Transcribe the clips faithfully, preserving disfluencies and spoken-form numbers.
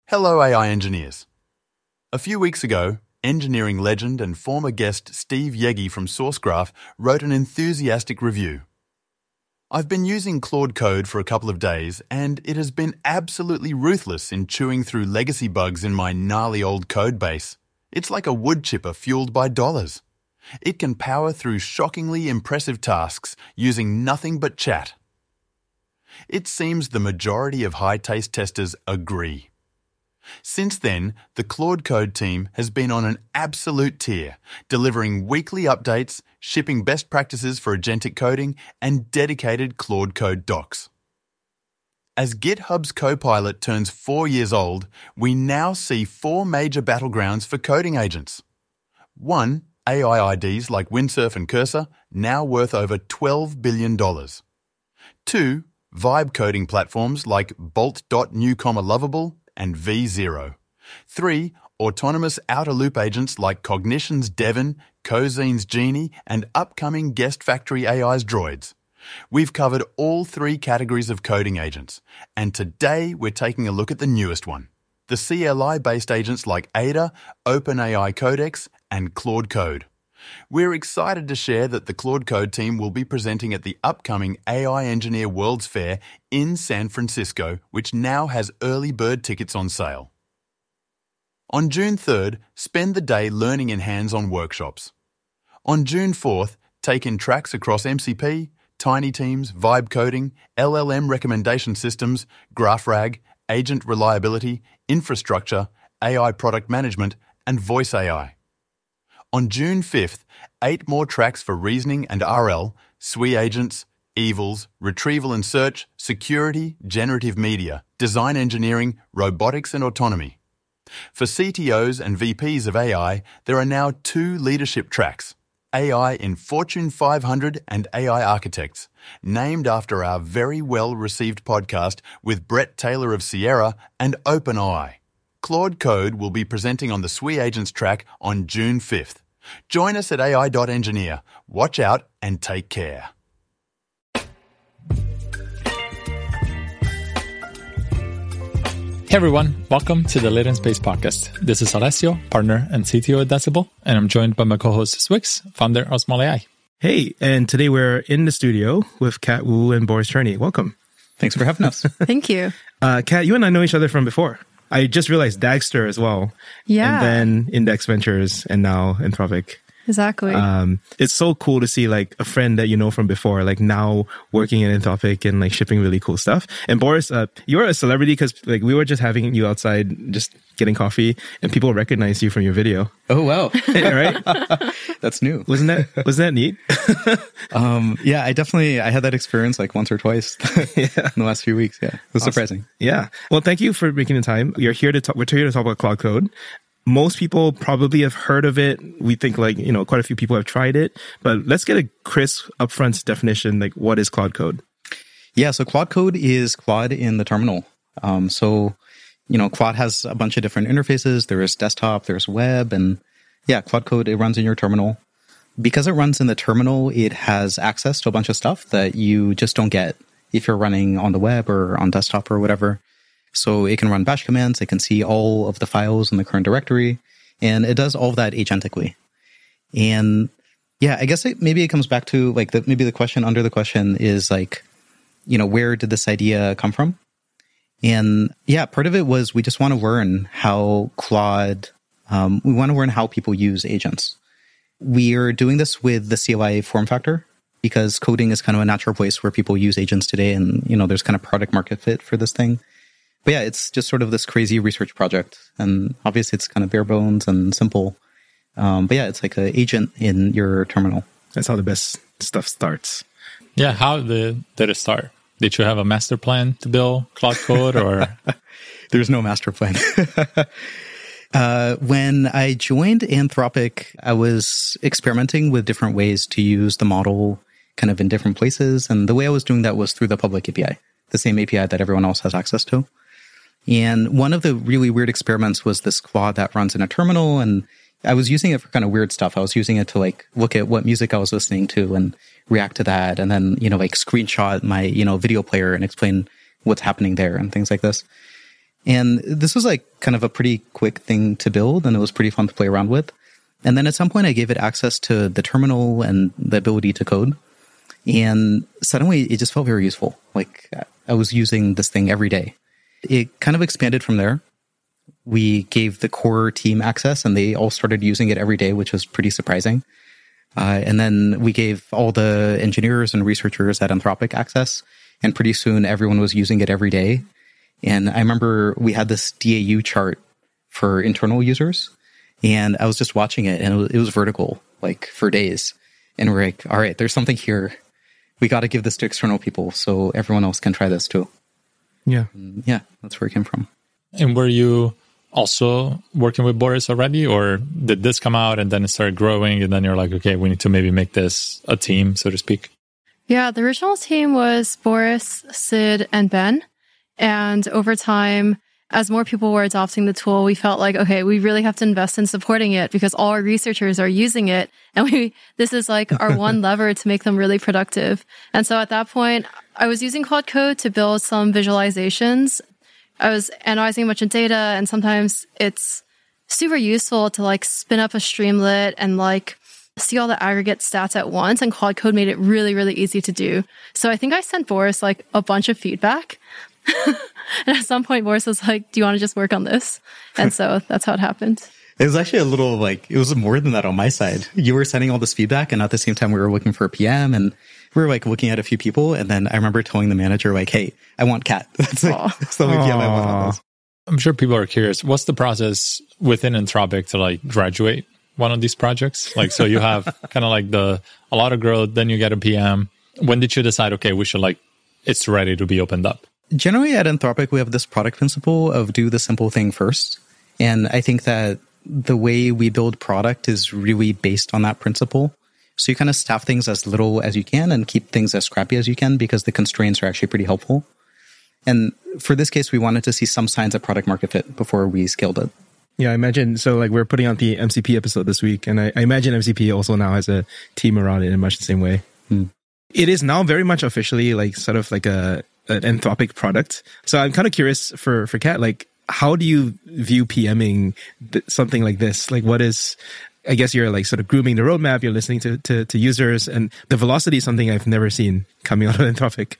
Hello, A I engineers. A few weeks ago, engineering legend and former guest Steve Yegge from Sourcegraph wrote an enthusiastic review. I've been using Claude Code for a couple of days, and it has been absolutely ruthless in chewing through legacy bugs in my gnarly old code base. It's like a wood chipper fueled by dollars. It can power through shockingly impressive tasks using nothing but chat. It seems the majority of high-taste testers agree. Since then, the Claude Code team has been on an absolute tear, delivering weekly updates, shipping best practices for agentic coding, and dedicated Claude Code docs. As GitHub's Copilot turns four years old, we now see four major battlegrounds for coding agents. One, A I I Ds like Windsurf and Cursor, now worth over twelve billion dollars. Two, vibe coding platforms like Bolt.new, Lovable, and V zero. Three, autonomous outer-loop agents like Cognition's Devin, Cozine's Genie, and upcoming Guest Factory A I's Droids. We've covered all three categories of coding agents, and today we're taking a look at the newest one, the C L I-based agents like Ada, OpenAI Codex, and Claude Code. We're excited to share that the Claude Code team will be presenting at the upcoming A I Engineer World's Fair in San Francisco, which now has early bird tickets on sale. On June third, spend the day learning in hands-on workshops. On June fourth, take in tracks across M C P, Tiny Teams, Vibe Coding, L L M recommendation systems, GraphRag, agent reliability, infrastructure, A I product management, and voice A I. On June fifth, eight more tracks for reasoning and R L, S W I agents, evils, retrieval and search, security, generative media, design engineering, robotics and autonomy. For C T Os and V Ps of A I, there are now two leadership tracks, A I in Fortune five hundred and A I Architects, named after our very well-received podcast with Brett Taylor of Sierra and OpenAI. Claude Code will be presenting on the S W I Agents track on June fifth. Join us at A I dot engineer. Watch out and take care. Hey everyone, welcome to the Latent Space Podcast. This is Alessio, partner and C T O at Decibel, and I'm joined by my co-host Swix, founder of Small A I. Hey, and today we're in the studio with Kat Wu and Boris Cherny. Welcome. Thanks for having us. Thank you. Uh, Kat, you and I know each other from before. I just realized Dagster as well. Yeah. And then Index Ventures and now Anthropic. Exactly. Um, it's so cool to see like a friend that you know from before, like now working in Anthropic and like shipping really cool stuff. And Boris, uh, you're a celebrity because like we were just having you outside, just getting coffee, and people recognize you from your video. Oh wow! Right? That's new. Wasn't that wasn't that neat? um, yeah, I definitely I had that experience like once or twice yeah. in the last few weeks. Yeah, it was awesome. Surprising. Yeah. Well, thank you for making the time. You're here to talk. We're here to talk about Claude Code. Most people probably have heard of it. We think like, you know, quite a few people have tried it, but let's get a crisp upfront definition. Like, what is Claude Code? Yeah. So Claude Code is Claude in the terminal. Um, so, you know, Claude has a bunch of different interfaces. There is desktop, there's web, and yeah, Claude Code, it runs in your terminal. Because it runs in the terminal, it has access to a bunch of stuff that you just don't get if you're running on the web or on desktop or whatever. So it can run bash commands, it can see all of the files in the current directory, and it does all of that agentically. And yeah, I guess it, maybe it comes back to like the, maybe the question under the question is like, you know, where did this idea come from? And yeah, part of it was we just want to learn how Claude, um, we want to learn how people use agents. We are doing this with the C L I form factor because coding is kind of a natural place where people use agents today, and you know, there's kind of product market fit for this thing. But yeah, it's just sort of this crazy research project. And obviously it's kind of bare bones and simple. Um, but yeah, it's like an agent in your terminal. That's how the best stuff starts. Yeah, how did, did it start? Did you have a master plan to build Claude Code or? There's no master plan. uh, when I joined Anthropic, I was experimenting with different ways to use the model kind of in different places. And the way I was doing that was through the public A P I, the same A P I that everyone else has access to. And one of the really weird experiments was this Claude that runs in a terminal. And I was using it for kind of weird stuff. I was using it to like look at what music I was listening to and react to that. And then, you know, like screenshot my, you know, video player and explain what's happening there and things like this. And this was like kind of a pretty quick thing to build, and it was pretty fun to play around with. And then at some point I gave it access to the terminal and the ability to code. And suddenly it just felt very useful. Like I was using this thing every day. It kind of expanded from there. We gave the core team access and they all started using it every day, which was pretty surprising. Uh, and then we gave all the engineers and researchers at Anthropic access. And pretty soon everyone was using it every day. And I remember we had this D A U chart for internal users. And I was just watching it and it was, it was vertical, like for days. And we're like, all right, there's something here. We got to give this to external people so everyone else can try this too. Yeah. And yeah, that's where it came from. And were you also working with Boris already, or did this come out and then it started growing and then you're like, okay, we need to maybe make this a team, so to speak? Yeah, the original team was Boris, Sid, and Ben. And over time, as more people were adopting the tool, we felt like, okay, we really have to invest in supporting it because all our researchers are using it. And we, this is like our one lever to make them really productive. And so at that point, I was using Claude Code to build some visualizations. I was analyzing a bunch of data, and sometimes it's super useful to like spin up a Streamlit and like see all the aggregate stats at once. And Claude Code made it really, really easy to do. So I think I sent Boris like a bunch of feedback. And at some point, Boris was like, do you want to just work on this? And so that's how it happened. It was actually a little like, it was more than that on my side. You were sending all this feedback, and at the same time, we were looking for a P M, and we were like looking at a few people. And then I remember telling the manager, like, hey, I want Kat. That's like, that's the only P M I want on this. I'm sure people are curious. What's the process within Anthropic to like graduate one of these projects? Like, so you have kind of like the, a lot of growth, then you get a P M. When did you decide, okay, we should like, it's ready to be opened up? Generally at Anthropic, we have this product principle of do the simple thing first. And I think that the way we build product is really based on that principle. So you kind of staff things as little as you can and keep things as scrappy as you can because the constraints are actually pretty helpful. And for this case, we wanted to see some signs of product market fit before we scaled it. Yeah, I imagine. So like we're putting out the M C P episode this week, and I, I imagine M C P also now has a team around it in much the same way. Hmm. It is now very much officially like sort of like a an Anthropic product. So I'm kind of curious for, for Kat, like, how do you view PMing th- something like this? Like, what is, I guess you're like sort of grooming the roadmap, you're listening to, to, to users, and the velocity is something I've never seen coming out of Anthropic.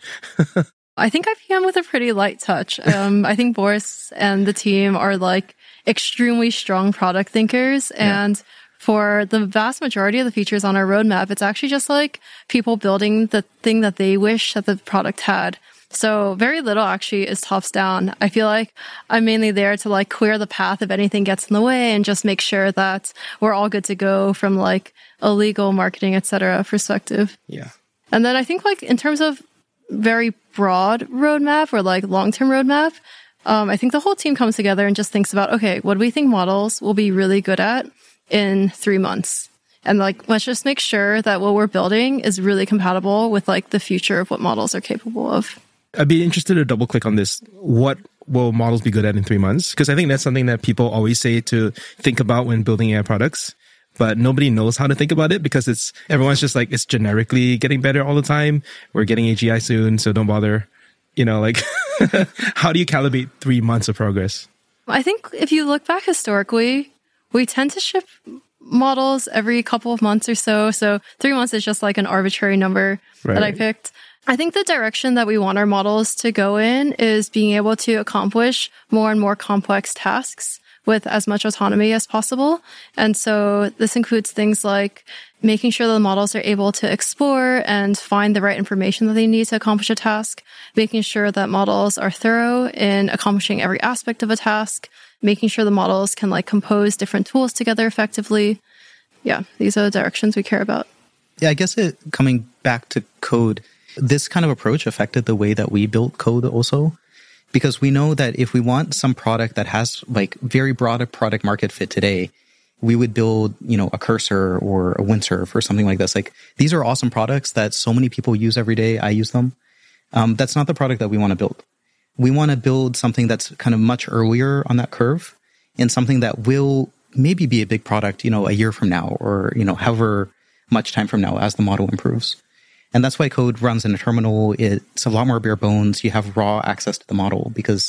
I think I P M with a pretty light touch. Um, I think Boris and the team are like extremely strong product thinkers. And yeah. For the vast majority of the features on our roadmap, it's actually just like people building the thing that they wish that the product had. So very little actually is tops down. I feel like I'm mainly there to like clear the path if anything gets in the way and just make sure that we're all good to go from like a legal, marketing, et cetera perspective. Yeah. And then I think like in terms of very broad roadmap or like long-term roadmap, um, I think the whole team comes together and just thinks about, okay, what do we think models will be really good at in three months? And like, let's just make sure that what we're building is really compatible with like the future of what models are capable of. I'd be interested to double click on this. What will models be good at in three months? Because I think that's something that people always say to think about when building A I products, but nobody knows how to think about it because it's, everyone's just like, it's generically getting better all the time. We're getting A G I soon, so don't bother. You know, like, how do you calibrate three months of progress? I think if you look back historically, we tend to ship models every couple of months or so. So three months is just like an arbitrary number right. that I picked. I think the direction that we want our models to go in is being able to accomplish more and more complex tasks with as much autonomy as possible. And so this includes things like making sure that the models are able to explore and find the right information that they need to accomplish a task, making sure that models are thorough in accomplishing every aspect of a task, making sure the models can like compose different tools together effectively. Yeah, these are the directions we care about. Yeah, I guess it coming back to code, this kind of approach affected the way that we built code also, because we know that if we want some product that has like very broad product market fit today, we would build, you know, a Cursor or a Windsurf or something like this. Like these are awesome products that so many people use every day. I use them. Um, that's not the product that we want to build. We want to build something that's kind of much earlier on that curve and something that will maybe be a big product, you know, a year from now or, you know, however much time from now as the model improves. And that's why code runs in a terminal. It's a lot more bare bones. You have raw access to the model because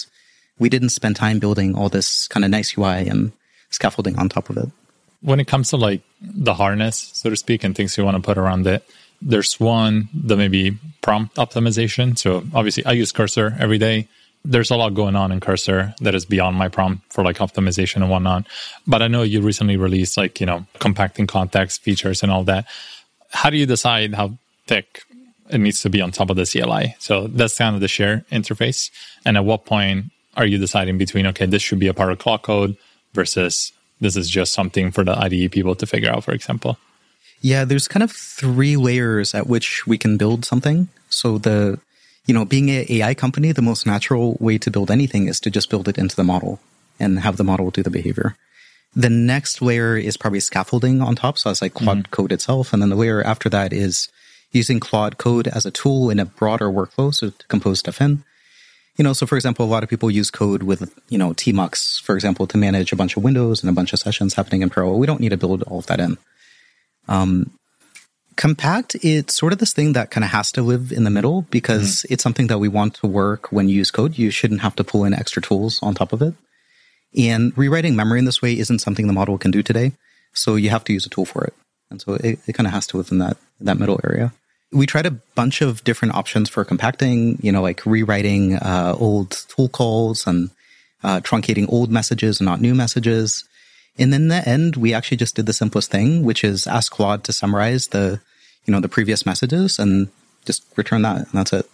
we didn't spend time building all this kind of nice U I and scaffolding on top of it. When it comes to like the harness, so to speak, and things you want to put around it, there's one, the maybe prompt optimization. So obviously I use Cursor every day. There's a lot going on in Cursor that is beyond my prompt for like optimization and whatnot. But I know you recently released like, you know, compacting context features and all that. How do you decide how thick it needs to be on top of the C L I? So that's kind of the share interface. And at what point are you deciding between, okay, this should be a part of Claude Code versus this is just something for the I D E people to figure out, for example? Yeah, there's kind of three layers at which we can build something. So the, you know, being an A I company, the most natural way to build anything is to just build it into the model and have the model do the behavior. The next layer is probably scaffolding on top. So that's like Claude mm-hmm. Code itself. And then the layer after that is using Claude Code as a tool in a broader workflow, so to compose stuff in. You know, so for example, a lot of people use code with, you know, Tmux, for example, to manage a bunch of windows and a bunch of sessions happening in parallel. We don't need to build all of that in. Um, Compact, it's sort of this thing that kind of has to live in the middle because mm-hmm. it's something that we want to work when you use code. You shouldn't have to pull in extra tools on top of it. And rewriting memory in this way isn't something the model can do today. So you have to use a tool for it. And so it, it kind of has to live in that, that middle area. We tried a bunch of different options for compacting, you know, like rewriting uh, old tool calls and uh, truncating old messages and not new messages. And then in the end, we actually just did the simplest thing, which is ask Claude to summarize the, you know, the previous messages and just return that. And that's it.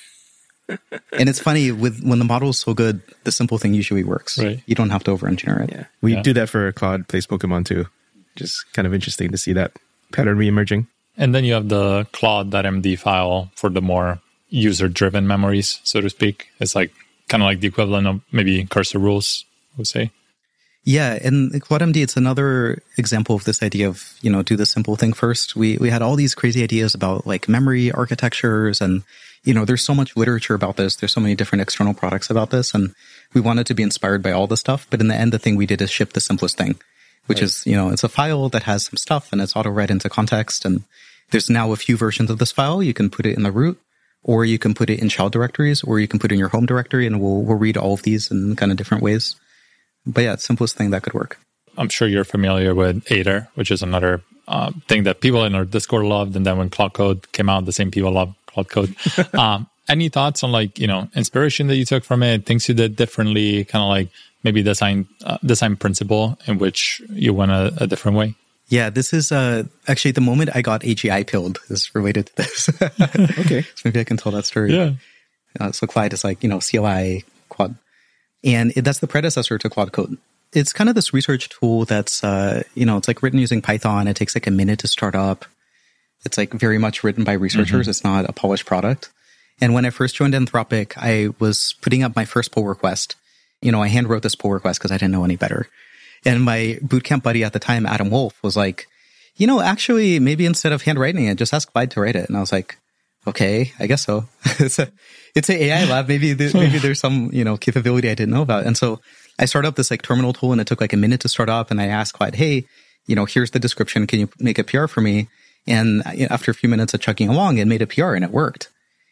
And it's funny, with when the model is so good, the simple thing usually works. Right. You don't have to over-engineer it. Yeah. We yeah. do that for Claude Plays Pokemon too. Just kind of interesting to see that pattern reemerging. And then you have the Claude.md file for the more user-driven memories, so to speak. It's like kind of like the equivalent of maybe Cursor rules, I would say. Yeah, and ClaudeMD, it's another example of this idea of, you know, do the simple thing first. We we had all these crazy ideas about like memory architectures and, you know, there's so much literature about this. There's so many different external products about this. And we wanted to be inspired by all the stuff. But in the end, the thing we did is ship the simplest thing, which right. is, you know, it's a file that has some stuff and it's auto-read into context. And there's now a few versions of this file. You can put it in the root, or you can put it in child directories, or you can put it in your home directory, and we'll we'll read all of these in kind of different ways. But yeah, it's the simplest thing that could work. I'm sure you're familiar with Aider, which is another uh, thing that people in our Discord loved. And then when Claude Code came out, the same people loved Claude Code. um, any thoughts on like, you know, inspiration that you took from it, things you did differently, kind of like maybe design uh, design principle in which you went a, a different way? Yeah, this is uh, actually the moment I got A G I pilled is related to this. Okay. So maybe I can tell that story. Yeah. Uh, so Clyde is like, you know, C L I Claude. And it, that's the predecessor to Claude Code. It's kind of this research tool that's, uh, you know, it's like written using Python. It takes like a minute to start up. It's like very much written by researchers. Mm-hmm. It's not a polished product. And when I first joined Anthropic, I was putting up my first pull request. You know, I hand wrote this pull request because I didn't know any better. And my bootcamp buddy at the time, Adam Wolf, was like, you know, actually, maybe instead of handwriting it, just ask Clyde to write it. And I was like, okay, I guess so. it's a, it's an A I lab. Maybe, there, maybe there's some, you know, capability I didn't know about. And so I started up this like terminal tool, and it took like a minute to start up. And I asked Clyde, hey, you know, here's the description. Can you make a P R for me? And after a few minutes of chugging along, it made a P R and it worked.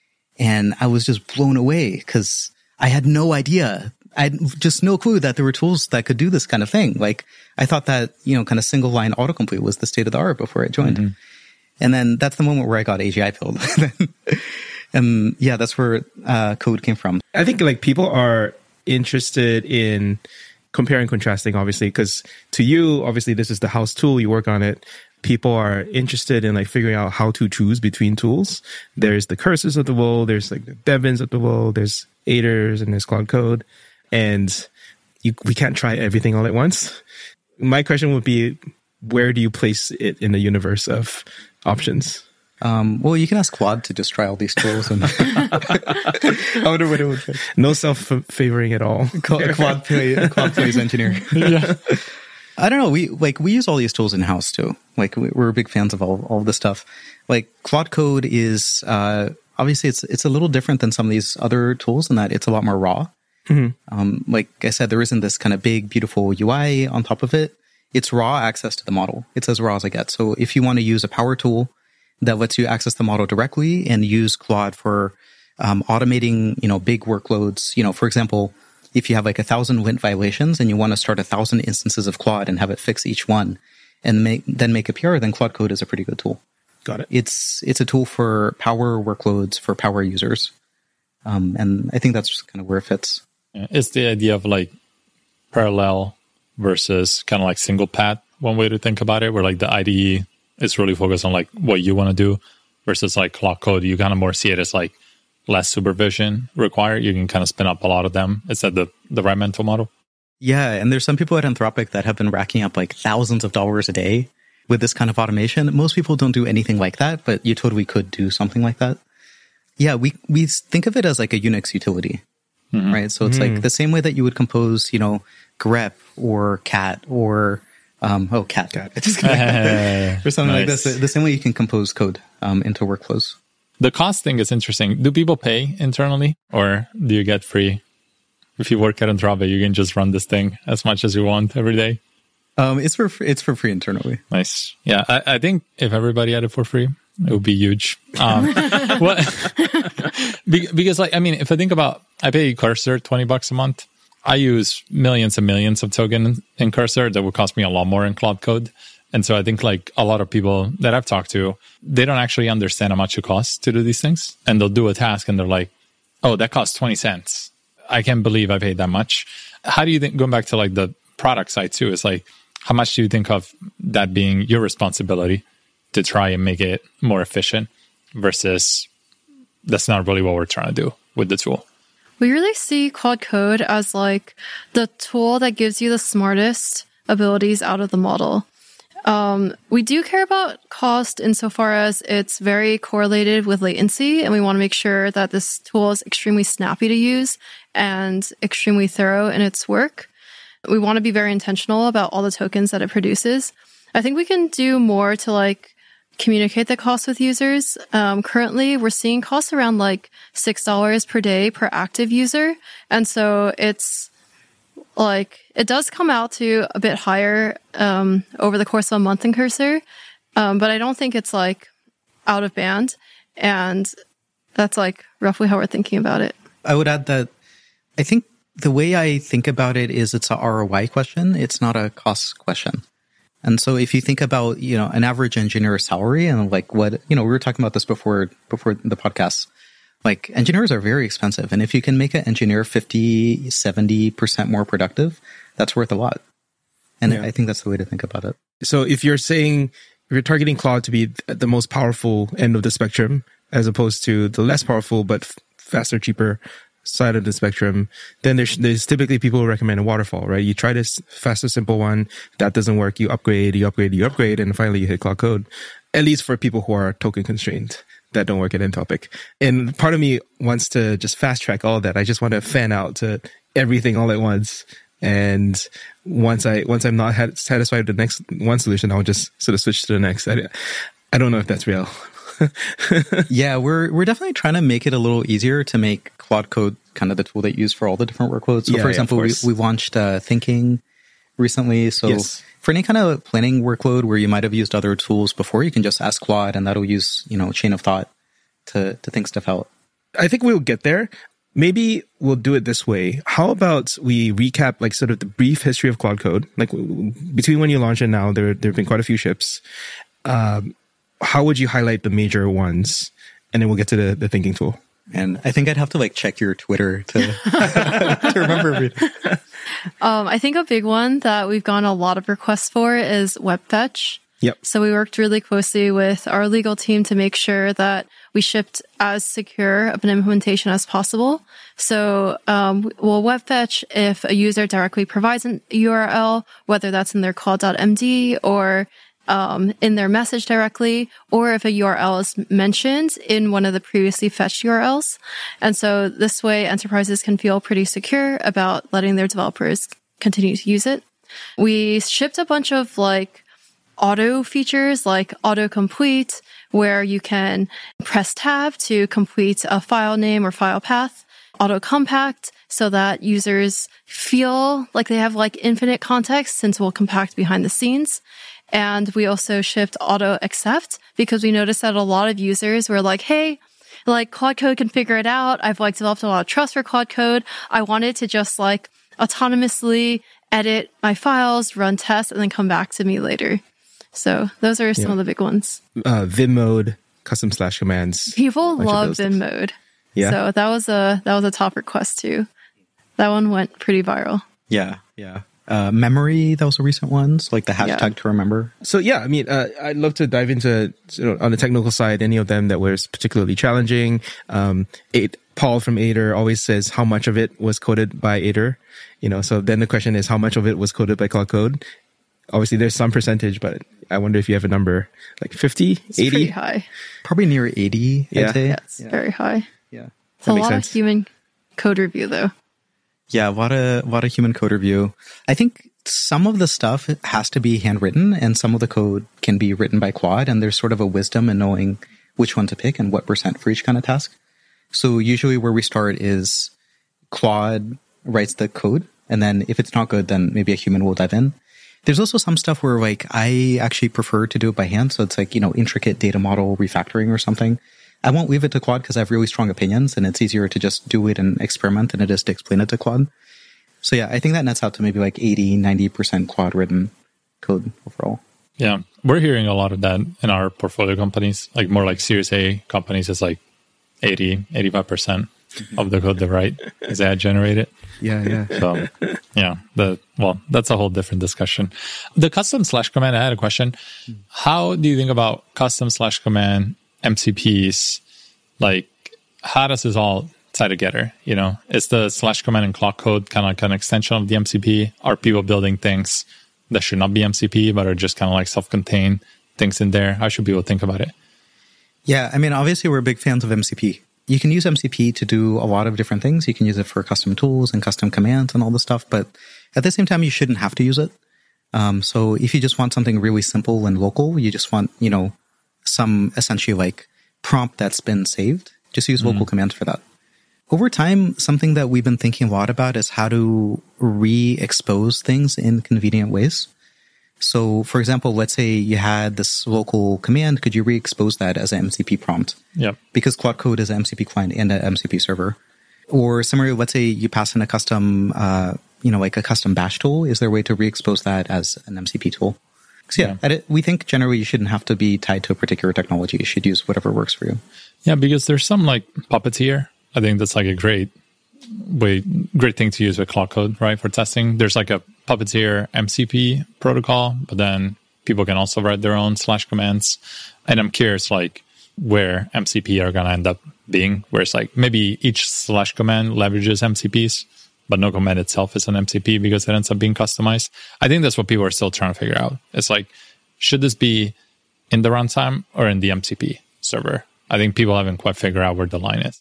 And I was just blown away because I had no idea. I had just no clue that there were tools that could do this kind of thing. Like I thought that, you know, kind of single line autocomplete was the state of the art before I joined. Mm-hmm. And then that's the moment where I got A G I pilled. And yeah, that's where uh, code came from. I think like people are interested in comparing, contrasting, obviously, because to you, obviously, this is the house tool. You work on it. People are interested in like figuring out how to choose between tools. There's the Cursors of the world. There's like the Devins of the world. There's Aiders and there's Claude Code. And you, we can't try everything all at once. My question would be, where do you place it in the universe of options? Um, well, you can ask Claude to just try all these tools. And I wonder what it would fit. No self-favoring at all. Claude, play, Claude plays engineer. Yeah. I don't know. We like we use all these tools in house too. Like we're big fans of all all this stuff. Like Claude Code is uh, obviously it's it's a little different than some of these other tools in that it's a lot more raw. Mm-hmm. Um, like I said, there isn't this kind of big, beautiful U I on top of it. It's raw access to the model. It's as raw as I get. So if you want to use a power tool that lets you access the model directly and use Claude for um, automating, you know, big workloads. You know, for example, if you have like a thousand Lint violations and you want to start a thousand instances of Claude and have it fix each one and make, then make a P R, then Claude Code is a pretty good tool. Got it. It's, it's a tool for power workloads, for power users. Um, and I think that's just kind of where it fits. Yeah, it's the idea of like parallel versus kind of like single path. One way to think about it, where like the I D E is really focused on like what you want to do versus like Claude Code. You kind of more see it as like less supervision required. You can kind of spin up a lot of them. Is that the, the right mental model? Yeah. And there's some people at Anthropic that have been racking up like thousands of dollars a day with this kind of automation. Most people don't do anything like that, but you totally could do something like that. Yeah. We, we think of it as like a Unix utility, mm-hmm. right? So it's mm-hmm. like the same way that you would compose, you know, grep or cat or Um, oh, cat. cat. Just or something nice. Like this. The same way you can compose code um, into workflows. The cost thing is interesting. Do people pay internally or do you get free? If you work at Anthropic, you can just run this thing as much as you want every day. Um, it's for it's for free internally. Nice. Yeah, I, I think if everybody had it for free, it would be huge. Um, what? Because, like, I mean, if I think about, I pay Cursor twenty bucks a month. I use millions and millions of tokens in Cursor that would cost me a lot more in Claude Code. And so I think like a lot of people that I've talked to, they don't actually understand how much it costs to do these things. And they'll do a task and they're like, oh, that costs twenty cents. I can't believe I paid that much. How do you think, going back to like the product side too, is like, how much do you think of that being your responsibility to try and make it more efficient versus that's not really what we're trying to do with the tool? We really see Claude Code as like the tool that gives you the smartest abilities out of the model. Um, we do care about cost insofar as it's very correlated with latency, and we want to make sure that this tool is extremely snappy to use and extremely thorough in its work. We want to be very intentional about all the tokens that it produces. I think we can do more to like communicate the cost with users. Um, currently, we're seeing costs around like six dollars per day per active user. And so it's like, it does come out to a bit higher um, over the course of a month in Cursor. Um, but I don't think it's like out of band. And that's like roughly how we're thinking about it. I would add that I think the way I think about it is it's a R O I question. It's not a cost question. And so if you think about, you know, an average engineer salary and like what, you know, we were talking about this before, before the podcast, like engineers are very expensive. And if you can make an engineer fifty, seventy percent more productive, that's worth a lot. And yeah. I think that's the way to think about it. So if you're saying, if you're targeting Claude to be the most powerful end of the spectrum, as opposed to the less powerful, but faster, cheaper side of the spectrum, then there's, there's typically people who recommend a waterfall, right? You try this faster, simple one, that doesn't work, you upgrade, you upgrade, you upgrade, and finally you hit Claude Code. At least for people who are token constrained, that don't work at Anthropic. And part of me wants to just fast track all of that. I just want to fan out to everything all at once. And once I, once I'm not had, satisfied with the next one solution, I'll just sort of switch to the next. I, I don't know if that's real. Yeah, we're we're definitely trying to make it a little easier to make Claude Code kind of the tool that you use for all the different workloads. So, yeah, for example, yeah, we, we launched uh, Thinking recently. So, yes. For any kind of planning workload where you might have used other tools before, you can just ask Claude, and that'll use, you know, chain of thought to to think stuff out. I think we'll get there. Maybe we'll do it this way. How about we recap like sort of the brief history of Claude Code? Like between when you launched it now, there there have been quite a few ships. Um, how would you highlight the major ones? And then we'll get to the, the thinking tool. And I think I'd have to like check your Twitter to, to remember everything. Um, I think a big one that we've gotten a lot of requests for is WebFetch. Yep. So we worked really closely with our legal team to make sure that we shipped as secure of an implementation as possible. So um, we'll WebFetch if a user directly provides a U R L, whether that's in their claude dot m d or um, in their message directly, or if a U R L is mentioned in one of the previously fetched U R Ls. And so this way, enterprises can feel pretty secure about letting their developers continue to use it. We shipped a bunch of like auto features like autocomplete, where you can press tab to complete a file name or file path, auto compact, so that users feel like they have like infinite context since we'll compact behind the scenes. And we also shipped auto accept because we noticed that a lot of users were like, hey, like Claude Code can figure it out. I've like developed a lot of trust for Claude Code. I wanted to just like autonomously edit my files, run tests, and then come back to me later. So those are some Yeah. of the big ones. Uh, Vim mode, custom slash commands. People bunch of love those Vim things. mode. Yeah. So that was a that was a top request too. That one went pretty viral. Yeah, yeah. Uh, memory, that was a recent one. So like the hashtag Yeah. to remember. So yeah, I mean, uh, I'd love to dive into, you know, on the technical side, any of them that was particularly challenging. Um, it, Paul from Aider always says how much of it was coded by Aider. You know, so then the question is how much of it was coded by Claude Code? Obviously, there's some percentage, but I wonder if you have a number like fifty, It's pretty eighty. high. Probably near eighty, Yeah. I'd say. Yeah, it's very high. Yeah. It's a makes lot sense. of human code review though. Yeah, a lot of, a lot of human code review. I think some of the stuff has to be handwritten and some of the code can be written by Claude, and there's sort of a wisdom in knowing which one to pick and what percent for each kind of task. So usually where we start is Claude writes the code, and then if it's not good, then maybe a human will dive in. There's also some stuff where like I actually prefer to do it by hand. So it's like, you know, intricate data model refactoring or something. I won't leave it to Claude because I have really strong opinions and it's easier to just do it and experiment than it is to explain it to Claude. So yeah, I think that nets out to maybe like eighty, ninety percent Claude written code overall. Yeah, we're hearing a lot of that in our portfolio companies, like more like Series A companies. It's like eighty, eighty-five percent of the code they write is ad generated. Yeah, yeah. So yeah, the well, that's a whole different discussion. The custom slash command, I had a question. How do you think about custom slash command M C Ps? Like, how does this all tie together? You know, is the slash command in Claude Code kind of like an extension of the M C P? Are people building things that should not be M C P, but are just kind of like self-contained things in there? How should people think about it? Yeah, I mean, obviously we're big fans of M C P. You can use M C P to do a lot of different things. You can use it for custom tools and custom commands and all this stuff, but at the same time, you shouldn't have to use it. Um, so if you just want something really simple and local, you just want, you know, some essentially like prompt that's been saved, just use local commands for that. Over time, something that we've been thinking a lot about is how to re-expose things in convenient ways. So, for example, let's say you had this local command. Could you re-expose that as an M C P prompt? Yep. Because Claude Code is an M C P client and an M C P server. Or similarly, let's say you pass in a custom, uh, you know, like a custom bash tool. Is there a way to re-expose that as an M C P tool? So yeah, Yeah. at it, we think generally you shouldn't have to be tied to a particular technology. You should use whatever works for you. Yeah, because there's some like Puppeteer. I think that's like a great way, great thing to use with Claude Code, right? For testing. There's like a Puppeteer M C P protocol, but then people can also write their own slash commands. And I'm curious, like, where M C P are going to end up being, where it's like maybe each slash command leverages M C Ps, but no command itself is an M C P because it ends up being customized. I think that's what people are still trying to figure out. It's like, should this be in the runtime or in the M C P server? I think people haven't quite figured out where the line is.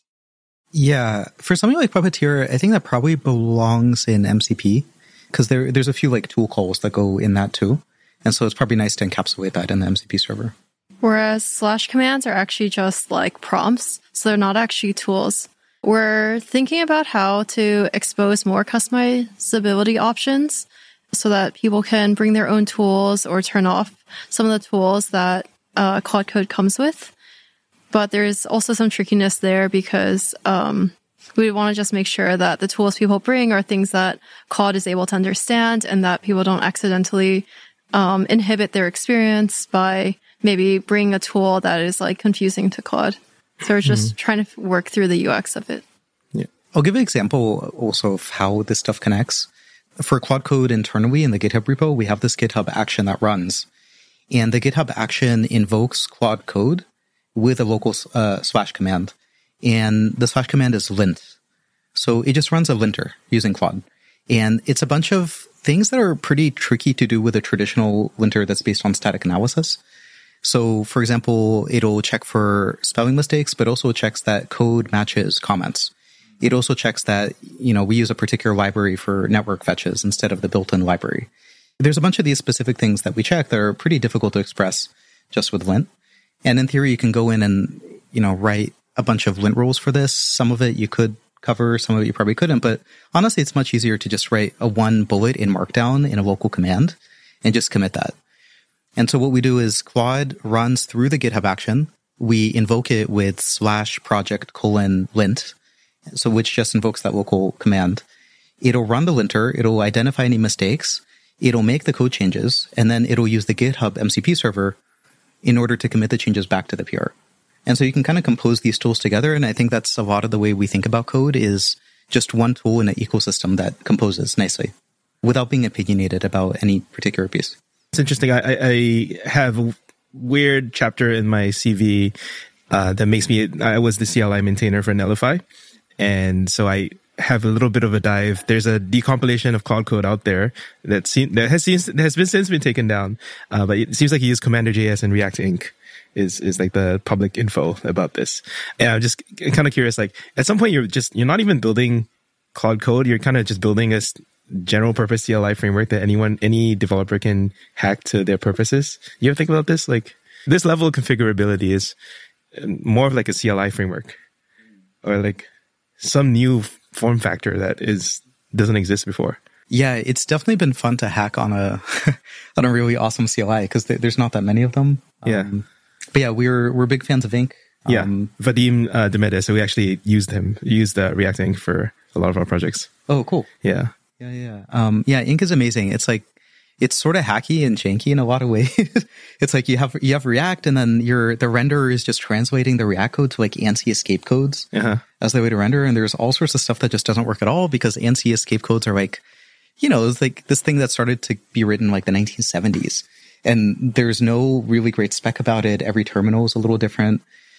Yeah, for something like Puppeteer, I think that probably belongs in M C P because there there's a few like tool calls that go in that too. And so it's probably nice to encapsulate that in the M C P server. Whereas slash commands are actually just like prompts, so they're not actually tools. We're thinking about how to expose more customizability options so that people can bring their own tools or turn off some of the tools that uh, Claude Code comes with. But there's also some trickiness there because um, we want to just make sure that the tools people bring are things that Claude is able to understand and that people don't accidentally um, inhibit their experience by maybe bring a tool that is like confusing to Claude. So we're just mm-hmm. trying to work through the U X of it. Yeah. I'll give an example also of how this stuff connects. For Claude Code internally in the GitHub repo, we have this GitHub action that runs. And the GitHub action invokes Claude Code with a local uh, slash command. And the slash command is lint. So it just runs a linter using Claude. And it's a bunch of things that are pretty tricky to do with a traditional linter that's based on static analysis. So, for example, it'll check for spelling mistakes, but also checks that code matches comments. It also checks that, you know, we use a particular library for network fetches instead of the built-in library. There's a bunch of these specific things that we check that are pretty difficult to express just with lint. And in theory, you can go in and, you know, write a bunch of lint rules for this. Some of it you could cover, some of it you probably couldn't. But honestly, it's much easier to just write a one bullet in Markdown in a local command and just commit that. And so what we do is Claude runs through the GitHub action, we invoke it with slash project colon lint, so which just invokes that local command. It'll run the linter, it'll identify any mistakes, it'll make the code changes, and then it'll use the GitHub M C P server in order to commit the changes back to the P R. And so you can kind of compose these tools together, and I think that's a lot of the way we think about code is just one tool in an ecosystem that composes nicely without being opinionated about any particular piece. It's interesting. I, I have a weird chapter in my C V uh, that makes me, I was the C L I maintainer for Netlify. And so I have a little bit of a dive. There's a decompilation of Cloud Code out there that, seem, that has, seems, that has been since been taken down. Uh, but it seems like you use Commander.js and React Inc is, is like the public info about this. And I'm just kind of curious, like at some point you're just, you're not even building Cloud Code. You're kind of just building a general purpose C L I framework that anyone, any developer can hack to their purposes. You ever think about this? Like this level of configurability is more of like a C L I framework or like some new form factor that is, doesn't exist before. Yeah, it's definitely been fun to hack on a, on a really awesome C L I because th- there's not that many of them. Yeah. Um, but yeah, we're, we're big fans of Inc. Yeah. Um, Vadim uh, Demedes. So we actually used him, used uh, React Inc for a lot of our projects. Oh, cool. Yeah. Yeah, yeah. Um, yeah, Inc is amazing. It's like, it's sort of hacky and janky in a lot of ways. It's like you have, you have React and then your, the renderer is just translating the React code to like ANSI escape codes uh-huh. as the way to render. And there's all sorts of stuff that just doesn't work at all because ANSI escape codes are like, you know, it's like this thing that started to be written like the nineteen seventies. And there's no really great spec about it. Every terminal is a little different.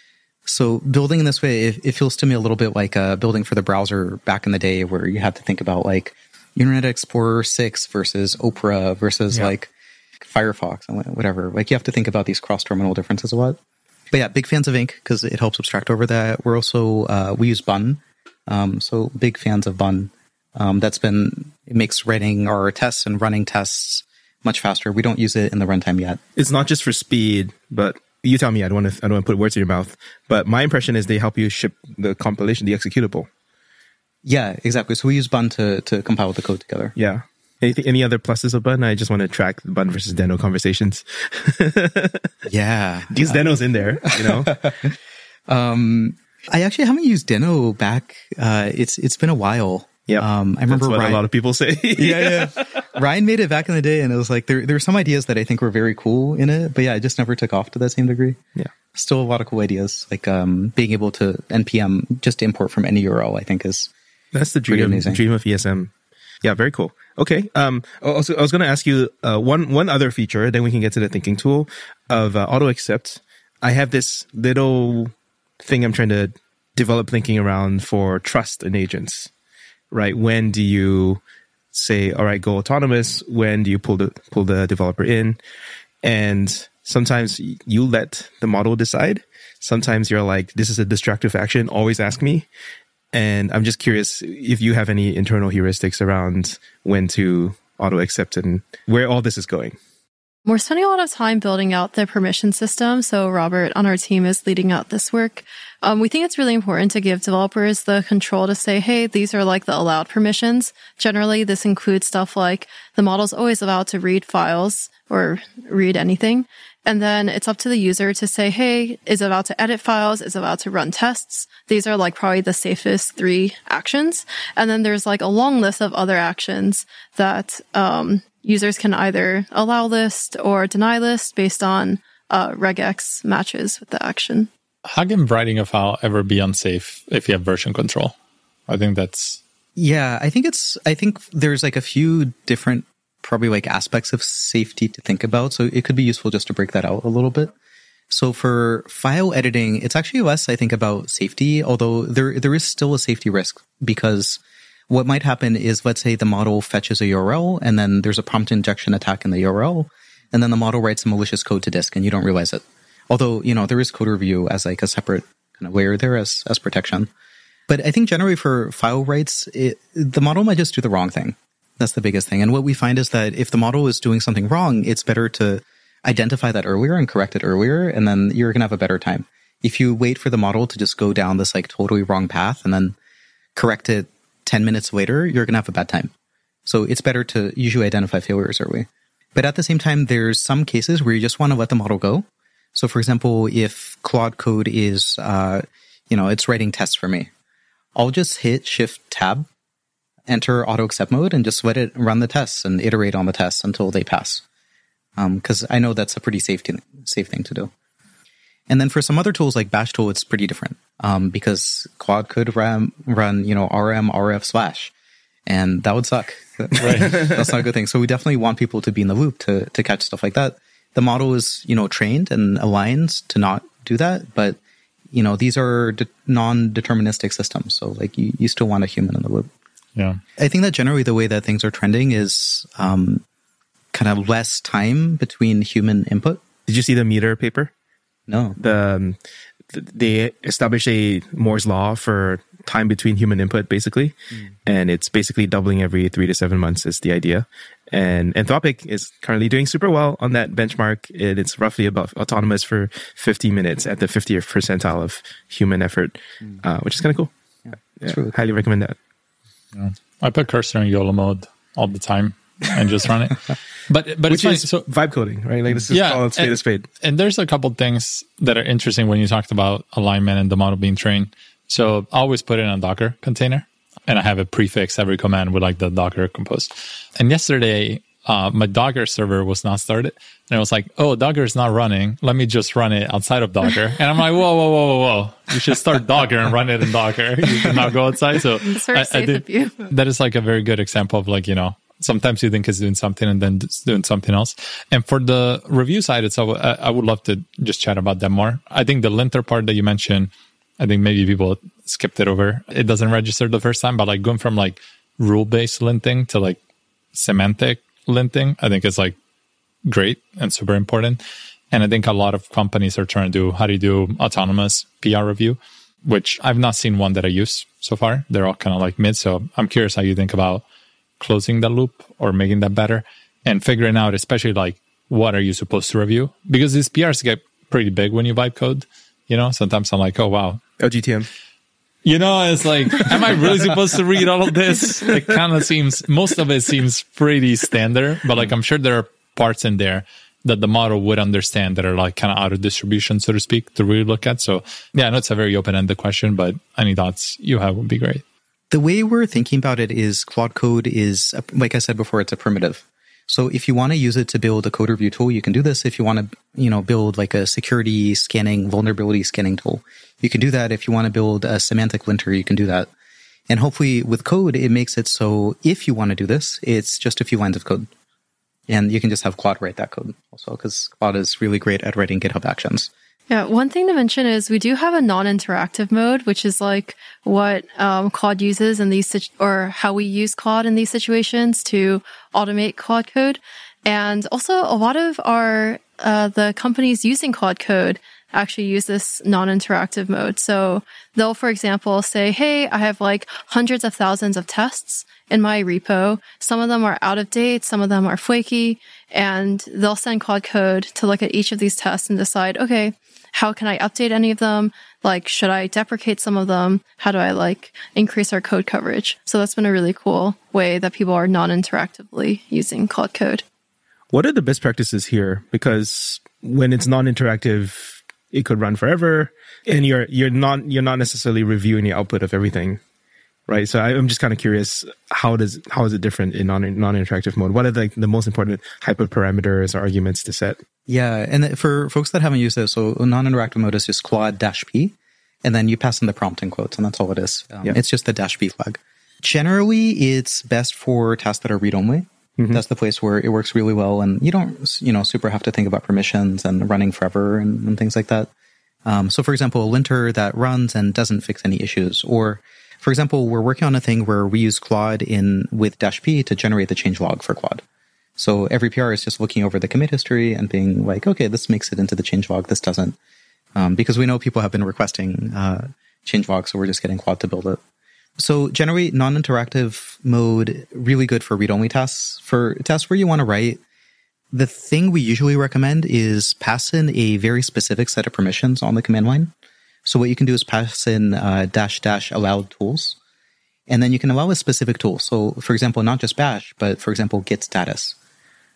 So building in this way, it, it feels to me a little bit like uh, building for the browser back in the day where you had to think about like Internet Explorer six versus Opera versus yeah. like Firefox and whatever. Like you have to think about these cross-terminal differences a lot. But yeah, big fans of Inc because it helps abstract over that. We're also, uh, we use Bun. Um, so big fans of Bun. Um, that's been, it makes writing our tests and running tests much faster. We don't use it in the runtime yet. It's not just for speed, but you tell me, I don't want to, I don't want to put words in your mouth, but my impression is they help you ship the compilation, the executable. Yeah, exactly. So we use Bun to, to compile the code together. Yeah. Anything, any other pluses of Bun? I just want to track Bun versus Deno conversations. Yeah. These Denos in there, you know? um, I actually haven't used Deno back. Uh, it's, it's been a while. Yeah. Um, I remember That's what Ryan, a lot of people say. yeah, yeah. Ryan made it back in the day and it was like, there, there were some ideas that I think were very cool in it, but yeah, it just never took off to that same degree. Yeah. Still a lot of cool ideas, like, um, being able to N P M just import from any U R L, I think is, that's the dream, dream of E S M. Yeah, very cool. Okay. Um, also, I was going to ask you uh, one one other feature, then we can get to the thinking tool of uh, auto accept. I have this little thing I'm trying to develop thinking around for trust in agents. Right? When do you say, "All right, go autonomous"? When do you pull the pull the developer in? And sometimes you let the model decide. Sometimes you're like, "This is a destructive action. Always ask me." And I'm just curious if you have any internal heuristics around when to auto accept and where all this is going. We're spending a lot of time building out the permission system. So Robert on our team is leading out this work. Um, we think it's really important to give developers the control to say, hey, these are like the allowed permissions. Generally, this includes stuff like the model's always allowed to read files or read anything. And then it's up to the user to say, hey, is it allowed to edit files? Is it allowed to run tests? These are like probably the safest three actions. And then there's like a long list of other actions that um, users can either allow list or deny list based on uh, regex matches with the action. How can writing a file ever be unsafe if you have version control? I think that's... Yeah, I think it's, I think there's like a few different probably like aspects of safety to think about. So it could be useful just to break that out a little bit. So for file editing, it's actually less, I think, about safety, although there there is still a safety risk because what might happen is, let's say the model fetches a U R L and then there's a prompt injection attack in the U R L and then the model writes some malicious code to disk and you don't realize it. Although, you know, there is code review as like a separate kind of layer there as, as protection. But I think generally for file writes, it, the model might just do the wrong thing. That's the biggest thing. And what we find is that if the model is doing something wrong, it's better to identify that earlier and correct it earlier, and then you're going to have a better time. If you wait for the model to just go down this like totally wrong path and then correct it ten minutes later, you're going to have a bad time. So it's better to usually identify failures early. But at the same time, there's some cases where you just want to let the model go. So for example, if Claude Code is, uh, you know, it's writing tests for me, I'll just hit Shift Tab, enter auto accept mode, and just let it run the tests and iterate on the tests until they pass. Because um, I know that's a pretty safe, t- safe thing to do. And then for some other tools like Bash tool, it's pretty different um, because Claude could run, run, you know, rm rf slash, and that would suck. Right. That's not a good thing. So we definitely want people to be in the loop to to catch stuff like that. The model is, you know, trained and aligned to not do that, but you know, these are de- non-deterministic systems. So like you, you still want a human in the loop. Yeah. I think that generally the way that things are trending is um, kind of less time between human input. Did you see the meter paper? No. The um, th- they established a Moore's law for time between human input, basically, mm. and it's basically doubling every three to seven months is the idea. And Anthropic is currently doing super well on that benchmark. It, it's roughly about autonomous for fifty minutes at the fiftieth percentile of human effort, mm. uh, which is kind of cool. Yeah, yeah, really highly cool. recommend that. Yeah. I put cursor in YOLO mode all the time and just run it. But but Which it's is funny. So vibe coding, right? Like this is yeah, called spade and, to spade. And there's a couple things that are interesting when you talked about alignment and the model being trained. So I always put it in a Docker container, and I have it prefix every command with like the Docker compose. And yesterday, uh, my Docker server was not started, and it was like, "Oh, Docker is not running. Let me just run it outside of Docker." And I'm like, "Whoa, whoa, whoa, whoa, whoa! You should start Docker and run it in Docker. You should not go outside." So it's very I, safe I think of you. that is like a very good example of like, you know, sometimes you think it's doing something and then it's doing something else. And for the review side itself, I, I would love to just chat about that more. I think the linter part that you mentioned, I think maybe people skipped it over. It doesn't register the first time, but like going from like rule-based linting to like semantic linting, I think is like great and super important. And I think a lot of companies are trying to do, how do you do autonomous P R review, which I've not seen one that I use so far. They're all kind of like mid. So I'm curious how you think about closing the loop or making that better and figuring out, especially like, what are you supposed to review? Because these P Rs get pretty big when you vibe code. You know, sometimes I'm like, oh, wow. L G T M. You know, it's like, am I really supposed to read all of this? It kind of seems, most of it seems pretty standard, but like, I'm sure there are parts in there that the model would understand that are like kind of out of distribution, so to speak, to really look at. So yeah, I know it's a very open-ended question, but any thoughts you have would be great. The way we're thinking about it is Claude Code is, a, like I said before, it's a primitive. So if you want to use it to build a code review tool, you can do this. If you want to, you know, build like a security scanning, vulnerability scanning tool, you can do that. If you want to build a semantic linter, you can do that. And hopefully with code, it makes it so if you want to do this, it's just a few lines of code. And you can just have Claude write that code also, because Claude is really great at writing GitHub Actions. Yeah, one thing to mention is we do have a non-interactive mode, which is like what um, Claude uses in these, situ- or how we use Claude in these situations to automate Claude code. And also a lot of our, uh, the companies using Claude Code actually use this non-interactive mode. So they'll, for example, say, hey, I have like hundreds of thousands of tests in my repo. Some of them are out of date. Some of them are flaky. And they'll send Claude Code to look at each of these tests and decide, okay, how can I update any of them? Like, should I deprecate some of them? How do I like increase our code coverage? So that's been a really cool way that people are non-interactively using Claude Code. What are the best practices here? Because when it's non-interactive, it could run forever, and you're you're not you're not necessarily reviewing the output of everything, right? So I, I'm just kind of curious, how does how is it different in non non-interactive mode? What are the, the most important hyperparameters or arguments to set? Yeah, and for folks that haven't used it, so non-interactive mode is just Claude dash P, and then you pass in the prompt in quotes, and that's all it is. Um, yeah. It's just the dash P flag. Generally, it's best for tasks that are read-only. Mm-hmm. That's the place where it works really well, and you don't, you know, super have to think about permissions and running forever and, and things like that. Um, so, for example, a linter that runs and doesn't fix any issues, or for example, we're working on a thing where we use Claude in with dash P to generate the changelog for Claude. So every P R is just looking over the commit history and being like, okay, this makes it into the changelog, this doesn't, um, because we know people have been requesting uh, changelog, so we're just getting Claude to build it. So generate non-interactive mode, really good for read-only tasks. For tasks where you want to write, the thing we usually recommend is pass in a very specific set of permissions on the command line. So what you can do is pass in uh, dash dash allowed tools, and then you can allow a specific tool. So for example, not just bash, but for example, git status.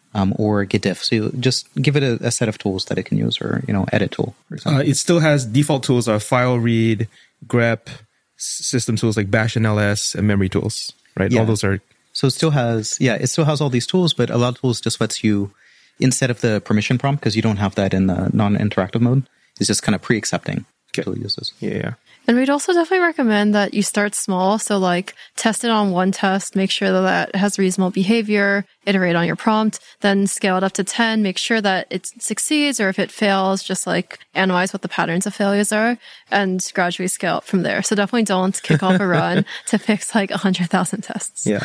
um, or gitdiff. So you just give it a, a set of tools that it can use, or, you know, edit tool, for example. Uh, it still has default tools are file read, grep, s- system tools like bash and L S, and memory tools, right? Yeah. All those are... So it still has, yeah, it still has all these tools, but a lot of tools just lets you, instead of the permission prompt, because you don't have that in the non-interactive mode, it's just kind of pre-accepting tool uses. Yeah, yeah. And we'd also definitely recommend that you start small. So like test it on one test, make sure that that has reasonable behavior, iterate on your prompt, then scale it up to ten, make sure that it succeeds, or if it fails, just like analyze what the patterns of failures are and gradually scale up from there. So definitely don't kick off a run to fix like one hundred thousand tests. Yeah.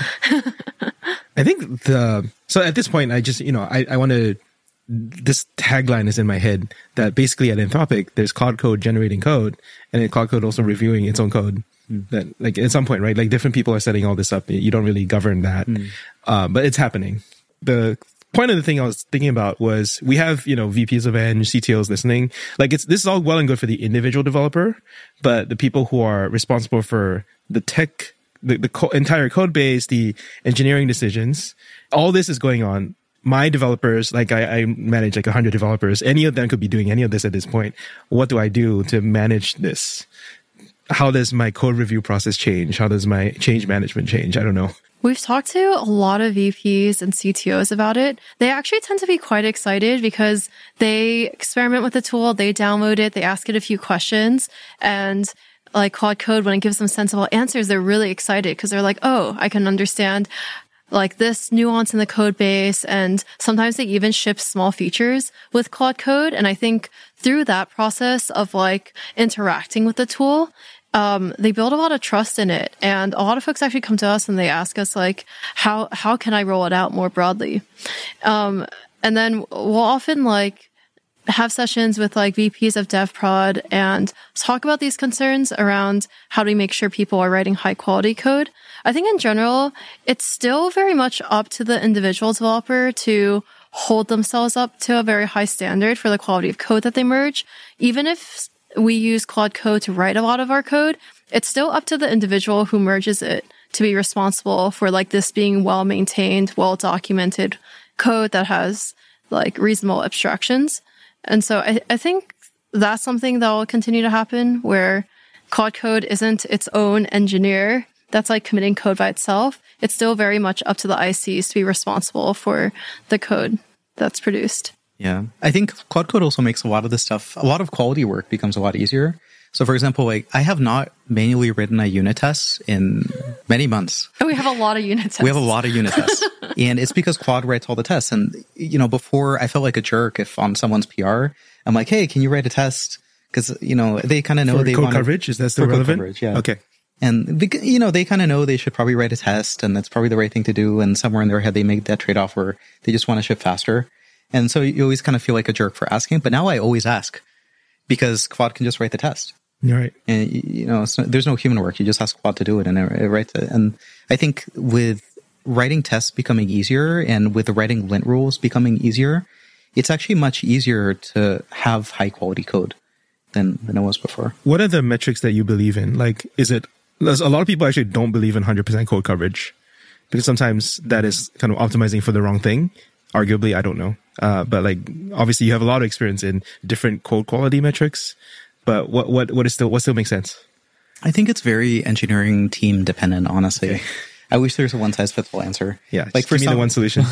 I think the, so at this point, I just, you know, I, I want to, this tagline is in my head that basically at Anthropic, there's Claude Code generating code, and then Claude Code also reviewing its own code. Mm. That, like, at some point, right? Like, different people are setting all this up. You don't really govern that, mm. uh, but it's happening. The point of the thing I was thinking about was we have, you know, V Ps of Eng, C T Os listening. Like, it's this is all well and good for the individual developer, but the people who are responsible for the tech, the, the co- entire code base, the engineering decisions, all this is going on. My developers, like I, I manage like a hundred developers. Any of them could be doing any of this at this point. What do I do to manage this? How does my code review process change? How does my change management change? I don't know. We've talked to a lot of V Ps and C T Os about it. They actually tend to be quite excited because they experiment with the tool, they download it, they ask it a few questions, and like Claude Code, when it gives them sensible answers, they're really excited because they're like, oh, I can understand like this nuance in the code base. And sometimes they even ship small features with Claude Code. And I think through that process of like interacting with the tool, um, they build a lot of trust in it. And a lot of folks actually come to us and they ask us like, how, how can I roll it out more broadly? Um, and then we'll often like have sessions with like V Ps of dev prod and talk about these concerns around how do we make sure people are writing high quality code. I think in general, it's still very much up to the individual developer to hold themselves up to a very high standard for the quality of code that they merge. Even if we use Claude Code to write a lot of our code, it's still up to the individual who merges it to be responsible for like this being well maintained, well documented code that has like reasonable abstractions. And so I, I think that's something that will continue to happen, where Claude Code isn't its own engineer that's like committing code by itself. It's still very much up to the I Cs to be responsible for the code that's produced. Yeah. I think Claude Code also makes a lot of this stuff, a lot of quality work becomes a lot easier. So for example, like I have not manually written a unit test in many months. And we have a lot of unit tests. We have a lot of unit tests. And it's because Claude writes all the tests. And, you know, before I felt like a jerk if on someone's P R, I'm like, hey, can you write a test? Because, you know, they kind of know for they code want coverage. Is that still relevant? Coverage, yeah. Okay. And, you know, they kind of know they should probably write a test and that's probably the right thing to do. And somewhere in their head, they make that trade-off where they just want to ship faster. And so you always kind of feel like a jerk for asking. But now I always ask because Claude can just write the test. You're right. And, you know, so there's no human work. You just ask Claude to do it and it, it writes it. And I think with writing tests becoming easier and with the writing lint rules becoming easier, it's actually much easier to have high quality code than, than it was before. What are the metrics that you believe in? Like, is it, a lot of people actually don't believe in one hundred percent code coverage because sometimes that is kind of optimizing for the wrong thing. Arguably, I don't know. Uh, but like, obviously you have a lot of experience in different code quality metrics, but what, what, what is still, what still makes sense? I think it's very engineering team dependent, honestly. Okay. I wish there's a one size fits all answer. Yeah. Like for give me some, the one solution.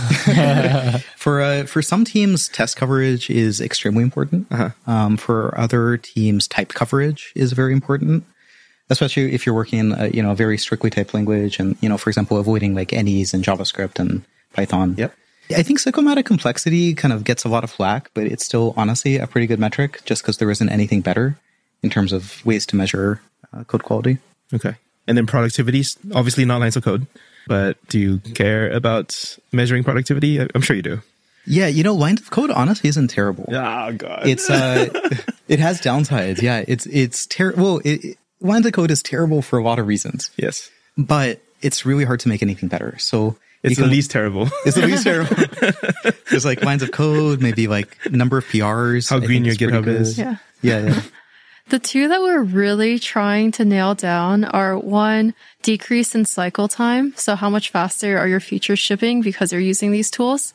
for, uh, for some teams, test coverage is extremely important. Uh-huh. Um, for other teams, type coverage is very important. Especially if you're working in a, you know, a very strictly typed language and, you know, for example, avoiding like any's in JavaScript and Python. Yep. I think cyclomatic complexity kind of gets a lot of flack, but it's still honestly a pretty good metric just because there isn't anything better in terms of ways to measure uh, code quality. Okay. And then productivity, obviously not lines of code, but do you care about measuring productivity? I'm sure you do. Yeah. You know, lines of code honestly isn't terrible. Oh, God. It's, uh, it has downsides. Yeah. It's, it's terrible. Well, it, it, lines of code is terrible for a lot of reasons. Yes. But it's really hard to make anything better. So it's can, the least terrible. It's the least terrible. There's like lines of code, maybe like number of P Rs. How green your GitHub is. Yeah. Yeah. Yeah. The two that we're really trying to nail down are one, decrease in cycle time. So how much faster are your features shipping because you're using these tools?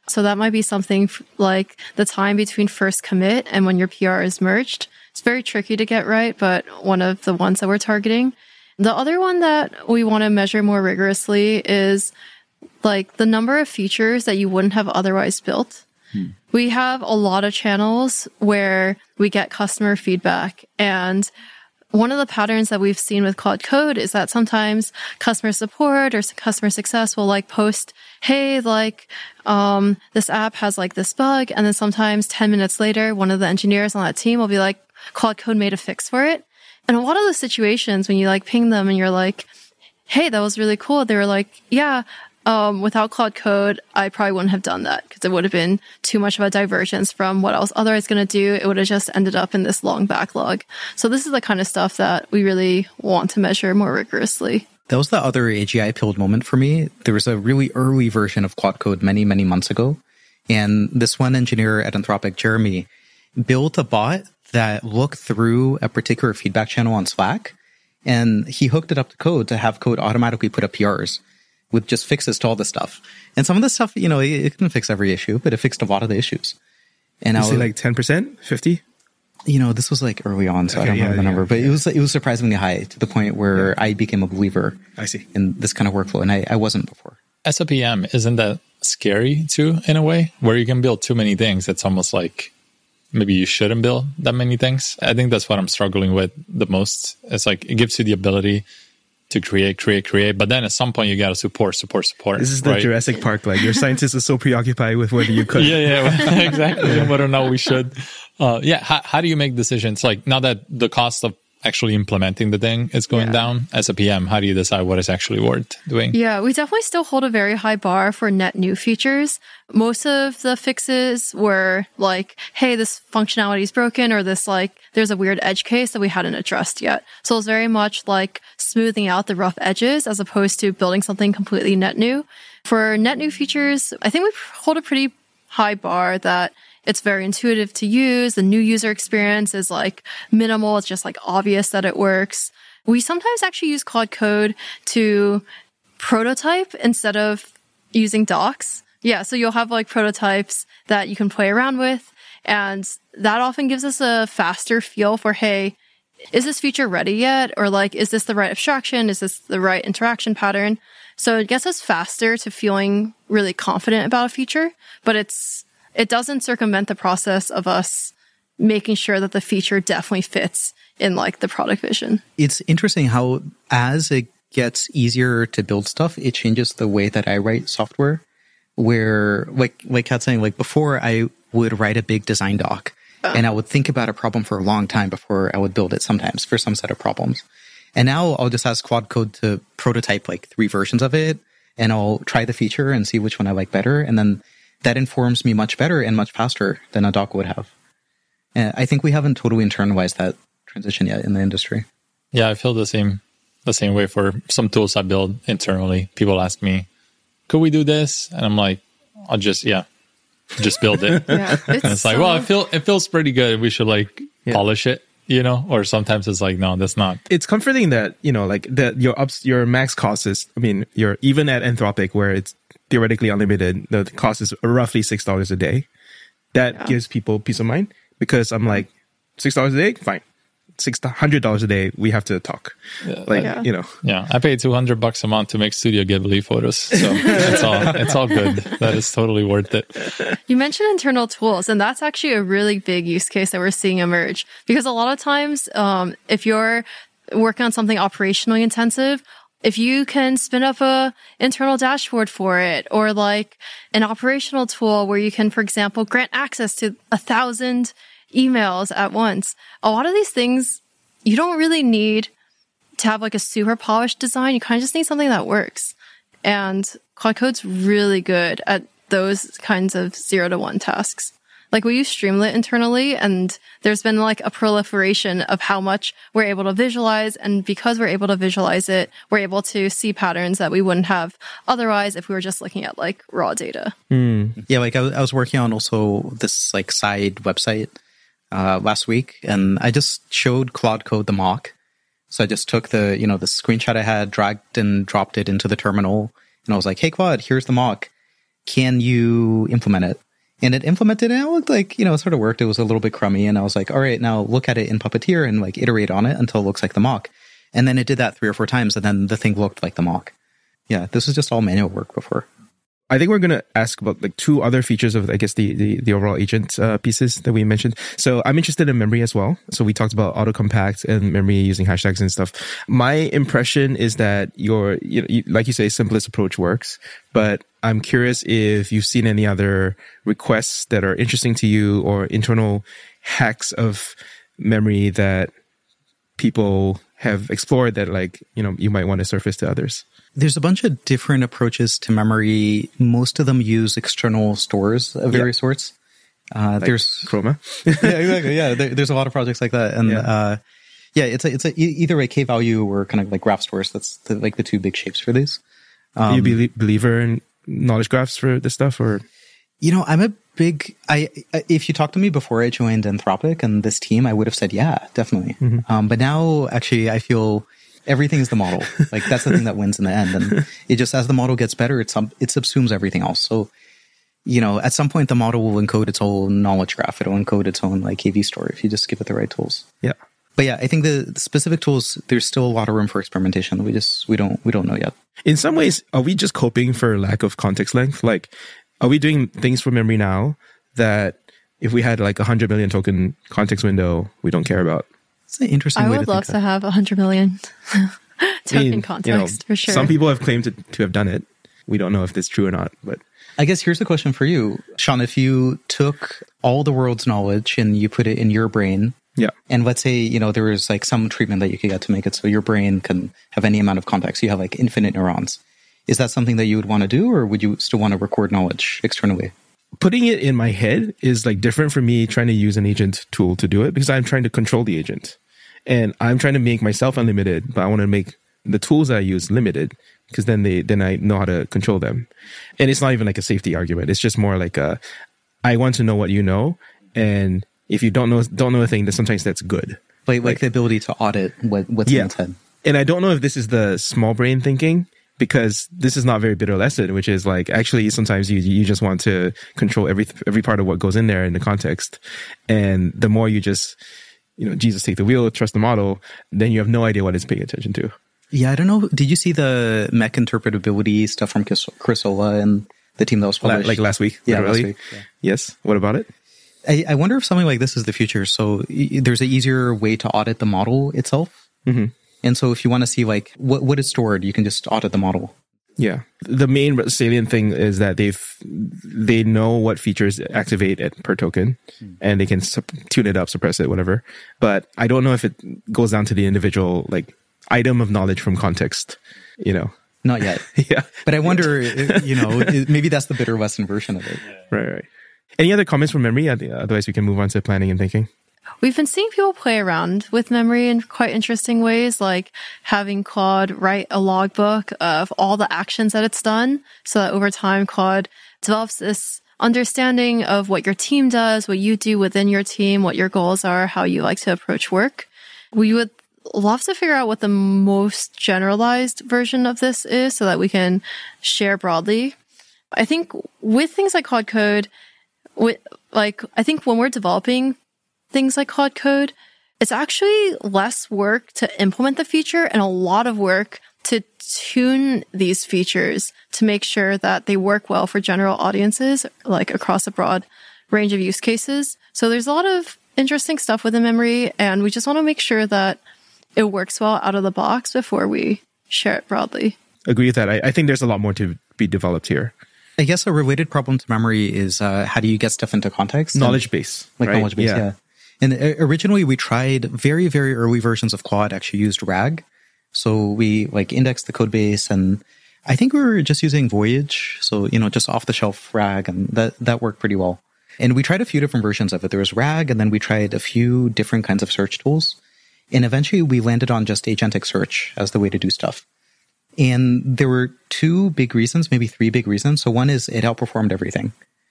So that might be something f- like the time between first commit and when your P R is merged. It's very tricky to get right, but one of the ones that we're targeting. The other one that we want to measure more rigorously is like the number of features that you wouldn't have otherwise built. Hmm. We have a lot of channels where we get customer feedback, and one of the patterns that we've seen with Claude Code is that sometimes customer support or customer success will like post, hey, like, um, this app has like this bug. And then sometimes ten minutes later, one of the engineers on that team will be like, Claude Code made a fix for it. And a lot of those situations when you like ping them and you're like, hey, that was really cool. They were like, yeah, um, without Claude Code, I probably wouldn't have done that because it would have been too much of a divergence from what I was otherwise going to do. It would have just ended up in this long backlog. So this is the kind of stuff that we really want to measure more rigorously. That was the other A G I pilled moment for me. There was a really early version of Claude Code many, many months ago. And this one engineer at Anthropic, Jeremy, built a bot that looked through a particular feedback channel on Slack. And he hooked it up to code to have code automatically put up P Rs with just fixes to all this stuff. And some of this stuff, you know, it, it couldn't fix every issue, but it fixed a lot of the issues. And you I was say like ten percent, fifty? You know, this was like early on, so okay, I don't yeah, remember the number, yeah, but yeah. it was it was surprisingly high to the point where yeah. I became a believer I see. in this kind of workflow, and I, I wasn't before. As a P M, isn't that scary too, in a way, where you can build too many things? It's almost like maybe you shouldn't build that many things. I think that's what I'm struggling with the most. It's like it gives you the ability to create, create, create, but then at some point you got to support, support, support. This is the right? Jurassic Park. Like your scientists are so preoccupied with whether you could. yeah, yeah, exactly. Whether or not we should. Uh, yeah. How, how do you make decisions? Like now that the cost of actually implementing the thing is going yeah. down as a P M, how do you decide what is actually worth doing? Yeah, we definitely still hold a very high bar for net new features. Most of the fixes were like, hey, this functionality is broken, or this like, there's a weird edge case that we hadn't addressed yet. So it's very much like smoothing out the rough edges as opposed to building something completely net new. For net new features, I think we hold a pretty high bar that it's very intuitive to use. The new user experience is like minimal. It's just like obvious that it works. We sometimes actually use Claude Code to prototype instead of using docs. Yeah, so you'll have like prototypes that you can play around with. And that often gives us a faster feel for, hey, is this feature ready yet? Or like, is this the right abstraction? Is this the right interaction pattern? So it gets us faster to feeling really confident about a feature, but it's it doesn't circumvent the process of us making sure that the feature definitely fits in like the product vision. It's interesting how as it gets easier to build stuff, it changes the way that I write software. Where like like Kat's saying, like before I would write a big design doc uh. and I would think about a problem for a long time before I would build it sometimes for some set of problems. And now I'll just ask Claude Code to prototype like three versions of it, and I'll try the feature and see which one I like better. And then that informs me much better and much faster than a doc would have. And I think we haven't totally internalized that transition yet in the industry. Yeah, I feel the same the same way for some tools I build internally. People ask me, could we do this? And I'm like, I'll just, yeah, just build it. yeah, it's, and it's so... like, well, it, feel, it feels pretty good. We should like yeah. polish it, you know? Or sometimes it's like, no, that's not. It's comforting that, you know, like that your ups, your max cost is, I mean, you're even at Anthropic where it's theoretically unlimited, the cost is roughly six dollars a day. That yeah. gives people peace of mind because I'm like, six dollars a day? Fine. six hundred dollars a day, we have to talk. Yeah, like, yeah. you know. Yeah, I pay two hundred bucks a month to make Studio Ghibli photos. So it's all, it's all good. That is totally worth it. You mentioned internal tools, and that's actually a really big use case that we're seeing emerge. Because a lot of times, um, if you're working on something operationally intensive, if you can spin up a internal dashboard for it, or like an operational tool where you can, for example, grant access to a thousand emails at once. A lot of these things, you don't really need to have like a super polished design. You kind of just need something that works. And Claude Code's really good at those kinds of zero to one tasks. Like we use Streamlit internally, and there's been like a proliferation of how much we're able to visualize. And because we're able to visualize it, we're able to see patterns that we wouldn't have otherwise if we were just looking at like raw data. Mm. Yeah, like I was, I was working on also this like side website uh, last week, and I just showed Claude Code the mock. So I just took the, you know, the screenshot I had, dragged and dropped it into the terminal. And I was like, hey, Claude, here's the mock. can you implement it? And it implemented and it looked like, you know, it sort of worked. It was a little bit crummy. And I was like, all right, now look at it in Puppeteer and like iterate on it until it looks like the mock. And then it did that three or four times. And then the thing looked like the mock. Yeah, this was just all manual work before. I think we're going to ask about like two other features of, I guess, the, the, the overall agent uh, pieces that we mentioned. So I'm interested in memory as well. So we talked about auto compact and memory using hashtags and stuff. My impression is that your, you know, you, like you say, simplest approach works, but I'm curious if you've seen any other requests that are interesting to you or internal hacks of memory that people have explored that, like, you know, you might want to surface to others. There's a bunch of different approaches to memory. Most of them use external stores of various yeah. sorts. Uh, like there's Chroma. yeah, exactly. Yeah, there, there's a lot of projects like that, and yeah, uh, yeah it's a, it's a, either a K-value or kind of like graph stores. That's the, like the two big shapes for these. Um, Are you a belie- believer in knowledge graphs for this stuff, or? You know, I'm a big. I if you talked to me before I joined Anthropic and this team, I would have said yeah, definitely. Mm-hmm. Um, but now, actually, I feel. Everything is the model. Like that's the thing that wins in the end. And it just, as the model gets better, it, sub, it subsumes everything else. So, you know, at some point the model will encode its own knowledge graph. It'll encode its own like K V store if you just give it the right tools. Yeah. But yeah, I think the, the specific tools, there's still a lot of room for experimentation. We just, we don't, we don't know yet. In some ways, are we just coping for lack of context length? Like, are we doing things for memory now that if we had like a hundred million token context window, we don't care about? It's an interesting I way would to love think to of. have one hundred million token I mean, context, you know, for sure. Some people have claimed to, to have done it. We don't know if that's true or not, but I guess here's a question for you, Sean. If you took all the world's knowledge and you put it in your brain, yeah, and let's say, you know, there was like some treatment that you could get to make it so your brain can have any amount of context. You have like infinite neurons. Is that something that you would want to do, or would you still want to record knowledge externally? Putting it in my head is like different from me trying to use an agent tool to do it, because I'm trying to control the agent. And I'm trying to make myself unlimited, but I want to make the tools I use limited, because then they then I know how to control them. And it's not even like a safety argument. It's just more like a, I want to know what you know, and if you don't know don't know a thing, then sometimes that's good. Like, like, like the ability to audit what, what's yeah. in its head. And I don't know if this is the small brain thinking, because this is not very bitter lesson, which is like, actually sometimes you you just want to control every every part of what goes in there in the context. And the more you just, you know, Jesus take the wheel, trust the model, then you have no idea what it's paying attention to. Yeah, I don't know. Did you see the mech interpretability stuff from Chris Olah and the team that was published? Like last week? Yeah, literally? last week. Yeah. Yes. What about it? I, I wonder if something like this is the future. So y- there's an easier way to audit the model itself. Mm-hmm. And so if you want to see like what, what is stored, you can just audit the model. Yeah. The main salient thing is that they've, they know what features activate it per token, mm. and they can sup- tune it up, suppress it, whatever. But I don't know if it goes down to the individual, like, item of knowledge from context, you know. Not yet. Yeah. But I wonder, you know, maybe that's the bitter Western version of it. Right, right. Any other comments from memory? Otherwise, we can move on to planning and thinking. We've been seeing people play around with memory in quite interesting ways, like having Claude write a logbook of all the actions that it's done, so that over time Claude develops this understanding of what your team does, what you do within your team, what your goals are, how you like to approach work. We would love to figure out what the most generalized version of this is so that we can share broadly. I think with things like Claude Code, with like I think when we're developing things like Claude Code, it's actually less work to implement the feature and a lot of work to tune these features to make sure that they work well for general audiences, like across a broad range of use cases. So there's a lot of interesting stuff within memory, and we just want to make sure that it works well out of the box before we share it broadly. Agree with that. I, I think there's a lot more to be developed here. I guess a related problem to memory is uh, how do you get stuff into context? Knowledge base. Like right? knowledge base, yeah. yeah. And originally we tried very, very early versions of Claude actually used RAG. So we like indexed the code base, and I think we were just using Voyage. So, you know, just off the shelf RAG, and that, that worked pretty well. And we tried a few different versions of it. There was RAG, and then we tried a few different kinds of search tools. And eventually we landed on just agentic search as the way to do stuff. And there were two big reasons, maybe three big reasons. So one is it outperformed everything.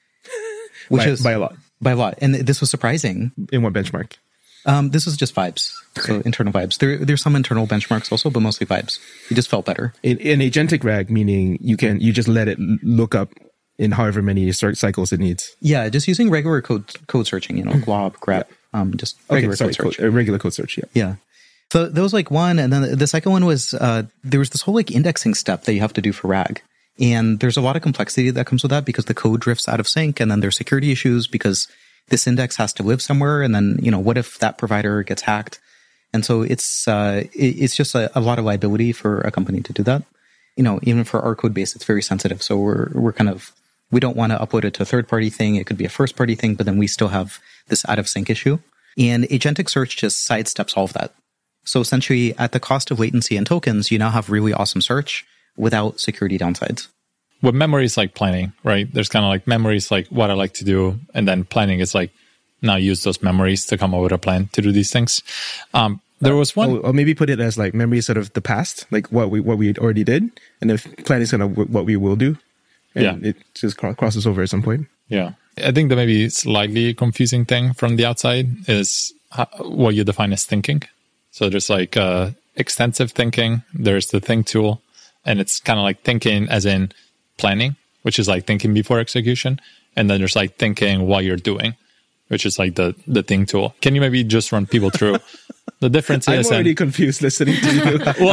Which by, is by a lot. By a lot. And this was surprising. In what benchmark? Um, this was just vibes. Okay. So internal vibes. There, there's some internal benchmarks also, but mostly vibes. It just felt better. In, in agentic RAG, meaning you can, you just let it look up in however many cycles it needs. Yeah, just using regular code code searching, you know, glob, grep, um, just regular okay, sorry, code search. Code, uh, regular code search, yeah. Yeah. So that was like one. And then the second one was, uh, there was this whole like indexing step that you have to do for RAG. And there's a lot of complexity that comes with that because the code drifts out of sync, and then there's security issues because this index has to live somewhere. And then, you know, what if that provider gets hacked? And so it's, uh, it, it's just a, a lot of liability for a company to do that. You know, even for our code base, it's very sensitive. So we're, we're kind of, we don't want to upload it to a third party thing. It could be a first party thing, but then we still have this out of sync issue. And agentic search just sidesteps all of that. So essentially, at the cost of latency and tokens, you now have really awesome search without security downsides. With memory is like planning, right? There's kind of like memory is like what I like to do. And then planning is like now use those memories to come up with a plan to do these things. Um, there was one... Or, or maybe put it as like memory is sort of the past, like what we what we already did. And if planning is kind of what we will do. And yeah. it just crosses over at some point. Yeah. I think the maybe slightly confusing thing from the outside is how, what you define as thinking. So there's like uh, extensive thinking, there's the think tool, and it's kind of like thinking as in planning, which is like thinking before execution. And then there's like thinking while you're doing, which is like the, the think tool. Can you maybe just run people through the difference? I'm is already and, confused listening to you.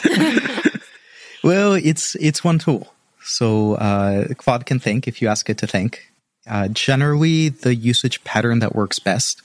What? Well, it's it's one tool. So uh, Claude can think if you ask it to think. Uh, generally, the usage pattern that works best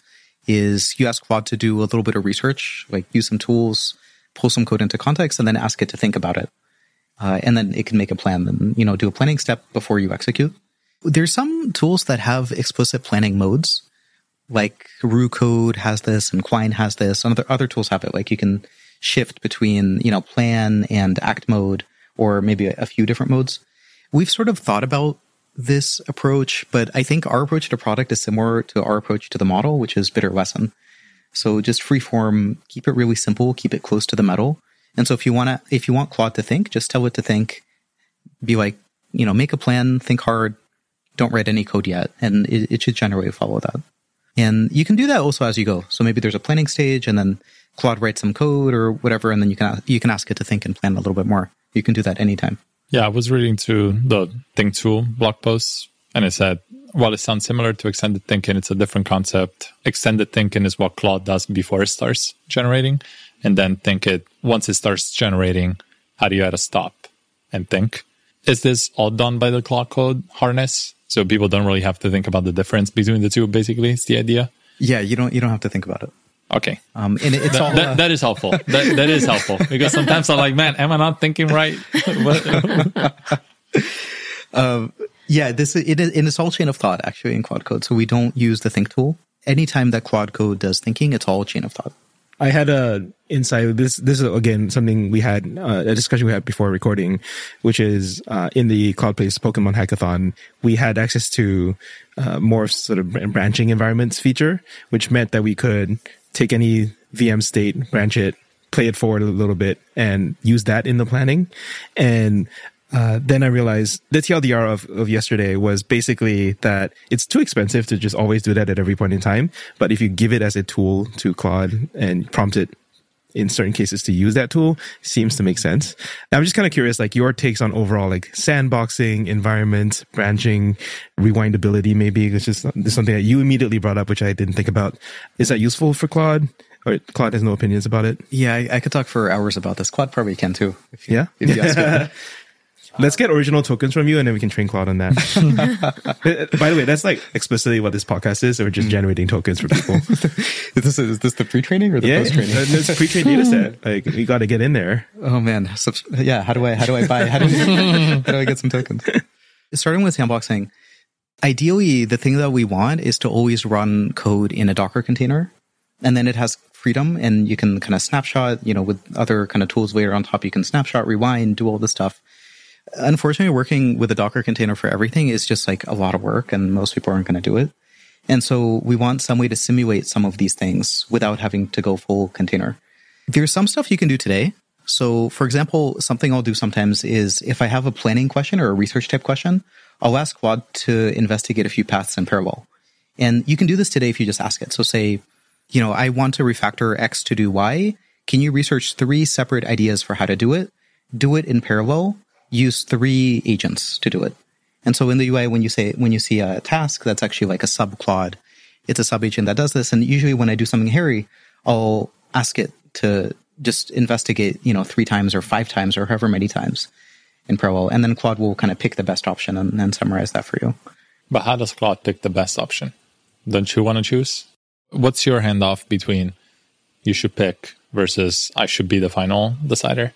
is you ask Claude to do a little bit of research, like use some tools, pull some code into context, and then ask it to think about it. Uh, and then it can make a plan and, you know, do a planning step before you execute. There's some tools that have explicit planning modes, like RuCode has this and Quine has this, and other, other tools have it. Like you can shift between, you know, plan and act mode, or maybe a, a few different modes. We've sort of thought about this approach, but I think our approach to product is similar to our approach to the model, which is bit or lesson. So just free form, keep it really simple, keep it close to the metal. And so if you want to, if you want Claude to think, just tell it to think, be like, you know, make a plan, think hard, don't write any code yet. And it, it should generally follow that. And you can do that also as you go. So maybe there's a planning stage and then Claude writes some code or whatever. And then you can, you can ask it to think and plan a little bit more. You can do that anytime. Yeah, I was reading through the Think Tool blog post, and it said, while it sounds similar to extended thinking, it's a different concept. Extended thinking is what Claude does before it starts generating. And then think it, once it starts generating, how do you add a stop and think? Is this all done by the Claude Code harness? So people don't really have to think about the difference between the two, basically, is the idea? Yeah, you don't you don't have to think about it. Okay. Um, and it's that, all, that, uh, that is helpful. That, that is helpful. Because sometimes I'm like, man, am I not thinking right? um, yeah, this it is, and it's all chain of thought, actually, in Claude Code. So we don't use the think tool. Anytime that Claude Code does thinking, it's all chain of thought. I had a insight. This this is again something we had uh, a discussion we had before recording, which is uh, in the Cloudplace Pokemon Hackathon, we had access to uh, more sort of branching environments feature, which meant that we could take any V M state, branch it, play it forward a little bit, and use that in the planning. And Uh, then I realized the T L D R of, of yesterday was basically that it's too expensive to just always do that at every point in time. But if you give it as a tool to Claude and prompt it in certain cases to use that tool, seems to make sense. I'm just kind of curious, like your takes on overall, like sandboxing, environment, branching, rewindability, maybe. It's just this is something that you immediately brought up, which I didn't think about. Is that useful for Claude? Or Claude has no opinions about it? Yeah, I, I could talk for hours about this. Claude probably can too. If you, yeah? If you ask it. Let's get original tokens from you, and then we can train Claude on that. By the way, that's like explicitly what this podcast is. So we're just generating tokens for people. is, this, is this the pre-training or the yeah, post-training? It's a pre-trained data set. Like, we got to get in there. Oh man, so, yeah. How do I? How do I buy? How do, how do I get some tokens? Starting with sandboxing, ideally, the thing that we want is to always run code in a Docker container, and then it has freedom, and you can kind of snapshot. You know, with other kind of tools later on top, you can snapshot, rewind, do all this stuff. Unfortunately, working with a Docker container for everything is just like a lot of work, and most people aren't going to do it. And so we want some way to simulate some of these things without having to go full container. There's some stuff you can do today. So for example, something I'll do sometimes is if I have a planning question or a research type question, I'll ask Claude to investigate a few paths in parallel. And you can do this today if you just ask it. So say, you know, I want to refactor X to do Y. Can you research three separate ideas for how to do it? Do it in parallel. Use three agents to do it. And so in the U I, when you say when you see a task, that's actually like a sub Claude. It's a sub agent that does this. And usually when I do something hairy, I'll ask it to just investigate, you know, three times or five times or however many times in parallel. And then Claude will kind of pick the best option and then summarize that for you. But how does Claude pick the best option? Don't you want to choose? What's your handoff between you should pick versus I should be the final decider?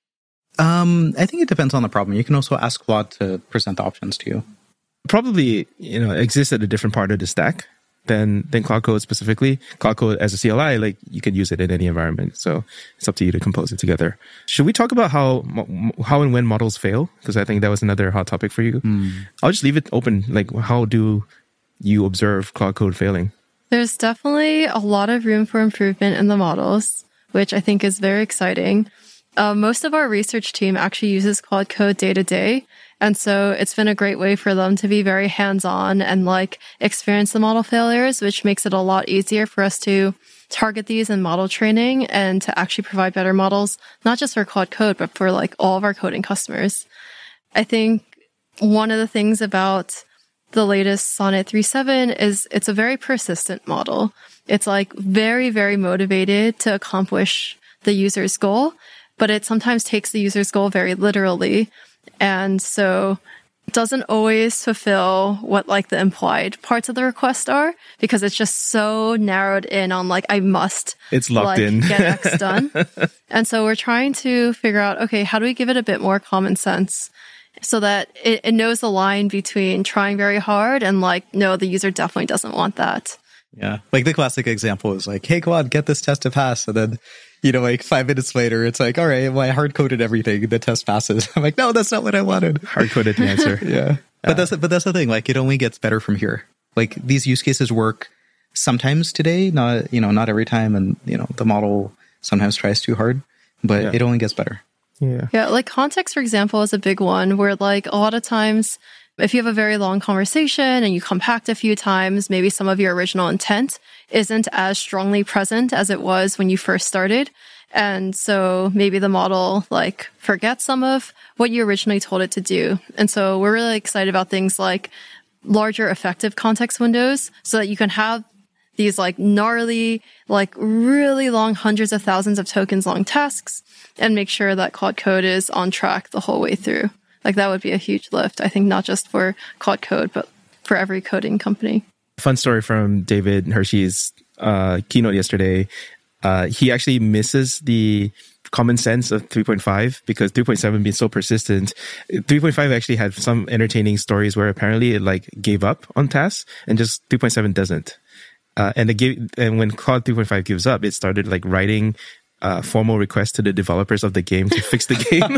Um, I think it depends on the problem. You can also ask Claude to present the options to you. Probably, you know, exists at a different part of the stack than than Claude Code specifically. Claude Code as a C L I, like you could use it in any environment. So it's up to you to compose it together. Should we talk about how how and when models fail? Because I think that was another hot topic for you. Mm. I'll just leave it open. Like, how do you observe Claude Code failing? There's definitely a lot of room for improvement in the models, which I think is very exciting. Uh, most of our research team actually uses Claude Code day to day. And so it's been a great way for them to be very hands-on and like experience the model failures, which makes it a lot easier for us to target these in model training and to actually provide better models, not just for Claude Code, but for like all of our coding customers. I think one of the things about the latest Sonnet three point seven is it's a very persistent model. It's like very, very motivated to accomplish the user's goal, but it sometimes takes the user's goal very literally. And so it doesn't always fulfill what like the implied parts of the request are because it's just so narrowed in on like, I must it's locked like, in. get X done. And so we're trying to figure out, okay, how do we give it a bit more common sense so that it, it knows the line between trying very hard and like, no, the user definitely doesn't want that. Yeah. Like the classic example is like, hey, Claude, get this test to pass. And then, you know, like five minutes later, it's like, all right, well, I hard-coded everything. The test passes. I'm like, no, that's not what I wanted. Hard-coded the answer. yeah. yeah. But that's, but that's the thing. Like, it only gets better from here. Like, these use cases work sometimes today, not, you know, not every time. And, you know, the model sometimes tries too hard, but yeah. it only gets better. Yeah. Yeah. Like context, for example, is a big one where like a lot of times, if you have a very long conversation and you compact a few times, maybe some of your original intent isn't as strongly present as it was when you first started. And so maybe the model like forgets some of what you originally told it to do. And so we're really excited about things like larger effective context windows so that you can have these like gnarly, like really long hundreds of thousands of tokens long tasks and make sure that Claude Code is on track the whole way through. Like that would be a huge lift, I think, not just for Claude Code, but for every coding company. Fun story from David Hershey's uh, keynote yesterday. Uh, he actually misses the common sense of three point five because three point seven being so persistent. three point five actually had some entertaining stories where apparently it like gave up on tasks and just three point seven doesn't. Uh, and, the, and when Claude three point five gives up, it started like writing Uh, formal request to the developers of the game to fix the game.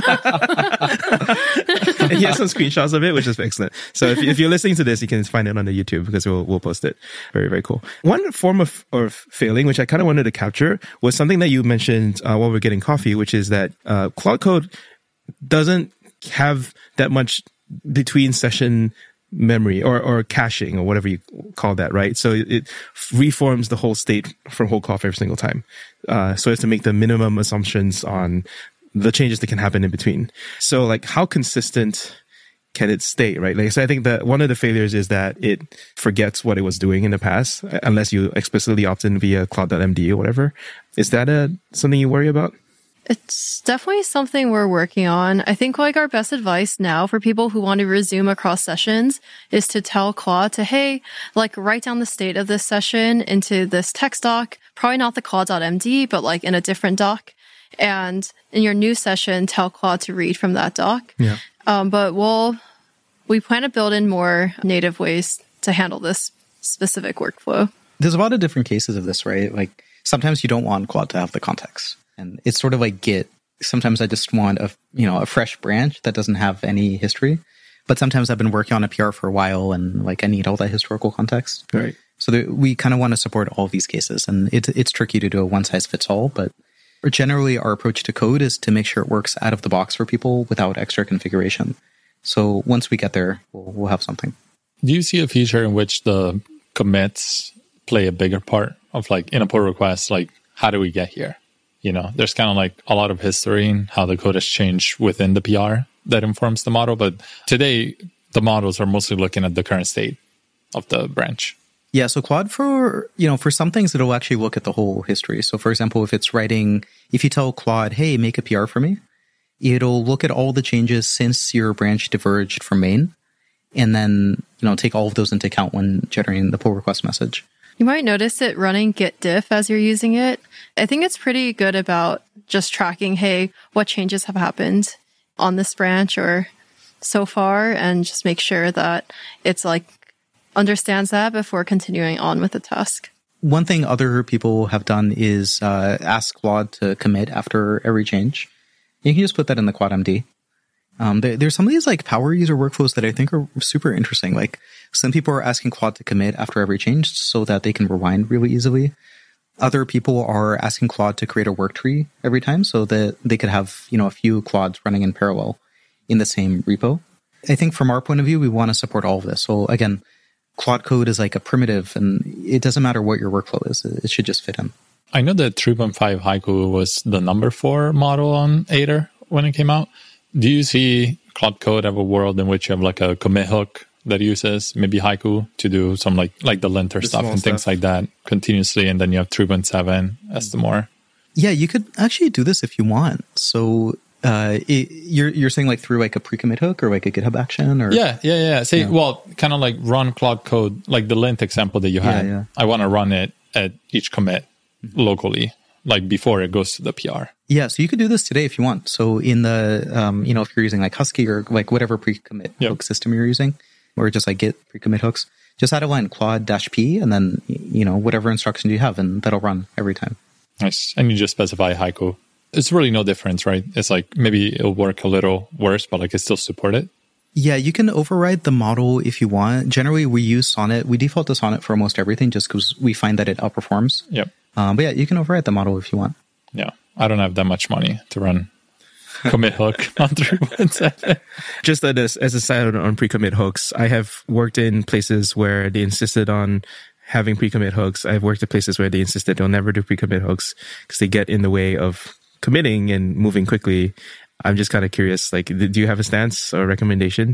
And he has some screenshots of it, which is excellent. So if, if you're listening to this, you can find it on the YouTube because we'll, we'll post it. Very, very cool. One form of, of failing, which I kind of wanted to capture, was something that you mentioned uh, while we were getting coffee, which is that uh, Claude Code doesn't have that much between session memory or, or caching or whatever you call that, right? So it, it reforms the whole state from whole cloth every single time. Uh, so as to make the minimum assumptions on the changes that can happen in between. So like how consistent can it stay, right? Like, so I think that one of the failures is that it forgets what it was doing in the past, unless you explicitly opt in via Claude dot M D or whatever. Is that a, something you worry about? It's definitely something we're working on. I think like our best advice now for people who want to resume across sessions is to tell Claude to, hey, like write down the state of this session into this text doc, probably not the Claude dot M D, but like in a different doc. And in your new session, tell Claude to read from that doc. Yeah. Um, but we'll, we plan to build in more native ways to handle this specific workflow. There's a lot of different cases of this, right? Like sometimes you don't want Claude to have the context. And it's sort of like Git. Sometimes I just want a, you know, a fresh branch that doesn't have any history. But sometimes I've been working on a P R for a while and like I need all that historical context. Right. So there, we kind of want to support all of these cases. And it's, it's tricky to do a one size fits all. But generally our approach to code is to make sure it works out of the box for people without extra configuration. So once we get there, we'll, we'll have something. Do you see a feature in which the commits play a bigger part of like in a pull request? Like, how do we get here? You know, there's kind of like a lot of history in how the code has changed within the P R that informs the model. But today, the models are mostly looking at the current state of the branch. Yeah, so Claude for, you know, for some things, it'll actually look at the whole history. So for example, if it's writing, if you tell Claude, hey, make a P R for me, it'll look at all the changes since your branch diverged from main, and then, you know, take all of those into account when generating the pull request message. You might notice it running git diff as you're using it. I think it's pretty good about just tracking, hey, what changes have happened on this branch or so far, and just make sure that it's like understands that before continuing on with the task. One thing other people have done is uh, ask Claude to commit after every change. You can just put that in the Claude M D. Um, there, there's some of these like power user workflows that I think are super interesting. Like some people are asking Claude to commit after every change so that they can rewind really easily. Other people are asking Claude to create a work tree every time so that they could have, you know, a few Claudes running in parallel in the same repo. I think from our point of view, we want to support all of this. So again, Claude Code is like a primitive, and it doesn't matter what your workflow is. It should just fit in. I know that three point five Haiku was the number four model on Aider when it came out. Do you see Claude Code have a world in which you have like a commit hook that uses maybe Haiku to do some like like the linter The stuff and small things stuff. like that continuously, and then you have three point seven as the more? Yeah, you could actually do this if you want. So uh, it, you're you're saying like through like a pre-commit hook or like a GitHub action, or Yeah, yeah, yeah. Say, Yeah. well, kind of like run Claude Code, like the lint example that you Yeah, had. yeah. I want to run it at each commit locally, like before it goes to the P R. Yeah, so you could do this today if you want. So in the, um, you know, if you're using like Husky or like whatever pre-commit Yep. hook system you're using, or just like Git pre-commit hooks, just add a line Claude dash P and then, you know, whatever instruction you have, and that'll run every time. Nice. And you just specify Haiku. It's really no difference, right? It's like maybe it'll work a little worse, but like it still support it. Yeah, you can override the model if you want. Generally, we use Sonnet. We default to Sonnet for almost everything just because we find that it outperforms. Yep. Um, but yeah, you can override the model if you want. Yeah. I don't have that much money to run commit hook on three point seven. Just as, as a side on, on pre-commit hooks, I have worked in places where they insisted on having pre-commit hooks. I've worked at places where they insisted they'll never do pre-commit hooks because they get in the way of committing and moving quickly. I'm just kind of curious, like, do you have a stance or recommendation?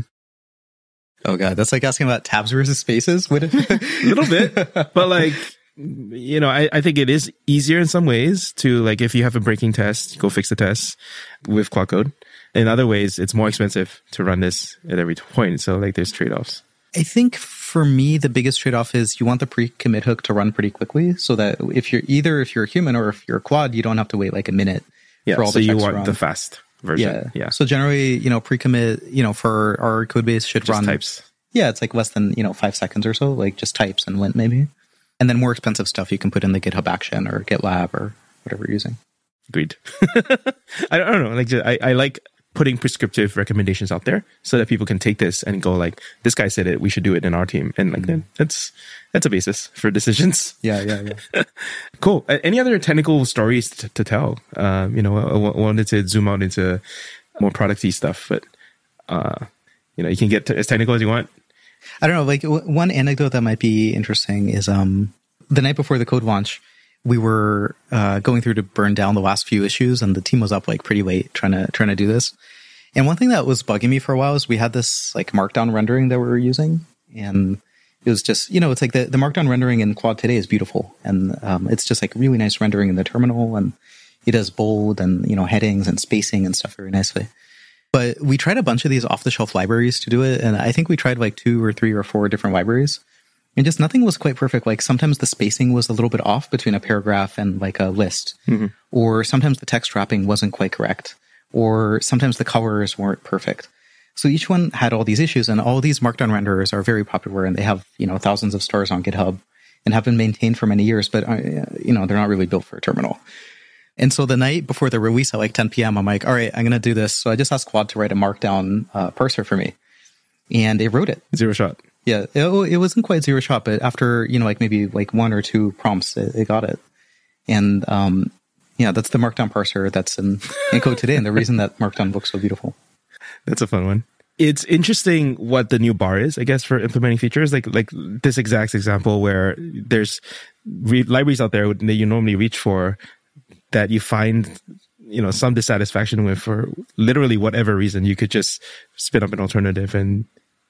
Oh god, that's like asking about tabs versus spaces. Would it? A little bit, but like, you know, I, I think it is easier in some ways to, like, if you have a breaking test, go fix the test with Claude Code. In other ways, it's more expensive to run this at every point. So like, there's trade-offs. I think for me, the biggest trade-off is you want the pre-commit hook to run pretty quickly so that if you're either if you're a human or if you're a Claude, you don't have to wait like a minute Yeah, for all so the you checks to want run. the fast version. Yeah. Yeah. So generally, you know, pre-commit, you know, for our code base should Just run types. Yeah, it's like less than, you know, five seconds or so, like just types and lint maybe. And then more expensive stuff you can put in the GitHub action or GitLab or whatever you're using. Agreed. I don't know. Like, I, I like putting prescriptive recommendations out there so that people can take this and go like, this guy said it, we should do it in our team. And like, then that's, that's a basis for decisions. Yeah, yeah, yeah. Cool. Uh, Any other technical stories to, to tell? Um, you know, I, I wanted to zoom out into more producty stuff, but, uh, you know, you can get to, as technical as you want. I don't know, like w- one anecdote that might be interesting is um, the night before the code launch, we were uh, going through to burn down the last few issues, and the team was up like pretty late trying to trying to do this. And one thing that was bugging me for a while is we had this like markdown rendering that we were using, and it was just, you know, it's like the, the markdown rendering in Claude today is beautiful, and um, it's just like really nice rendering in the terminal, and it does bold and, you know, headings and spacing and stuff very nicely. But we tried a bunch of these off-the-shelf libraries to do it, and I think we tried like two or three or four different libraries, and just nothing was quite perfect. Like sometimes the spacing was a little bit off between a paragraph and like a list, mm-hmm. or sometimes the text wrapping wasn't quite correct, or sometimes the colors weren't perfect. So each one had all these issues, and all these markdown renderers are very popular, and they have, you know, thousands of stars on GitHub and have been maintained for many years, but, uh, you know, they're not really built for a terminal. And so the night before the release at like ten p.m., I'm like, all right, I'm going to do this. So I just asked Claude to write a markdown uh, parser for me. And it wrote it. Zero shot. Yeah, it, it wasn't quite zero shot, but after, you know, like maybe like one or two prompts, it, it got it. And um, yeah, that's the markdown parser that's in, in code today. And the reason that markdown looks so beautiful. That's a fun one. It's interesting what the new bar is, I guess, for implementing features. Like like this exact example where there's re- libraries out there that you normally reach for that you find, you know, some dissatisfaction with for literally whatever reason. You could just spin up an alternative and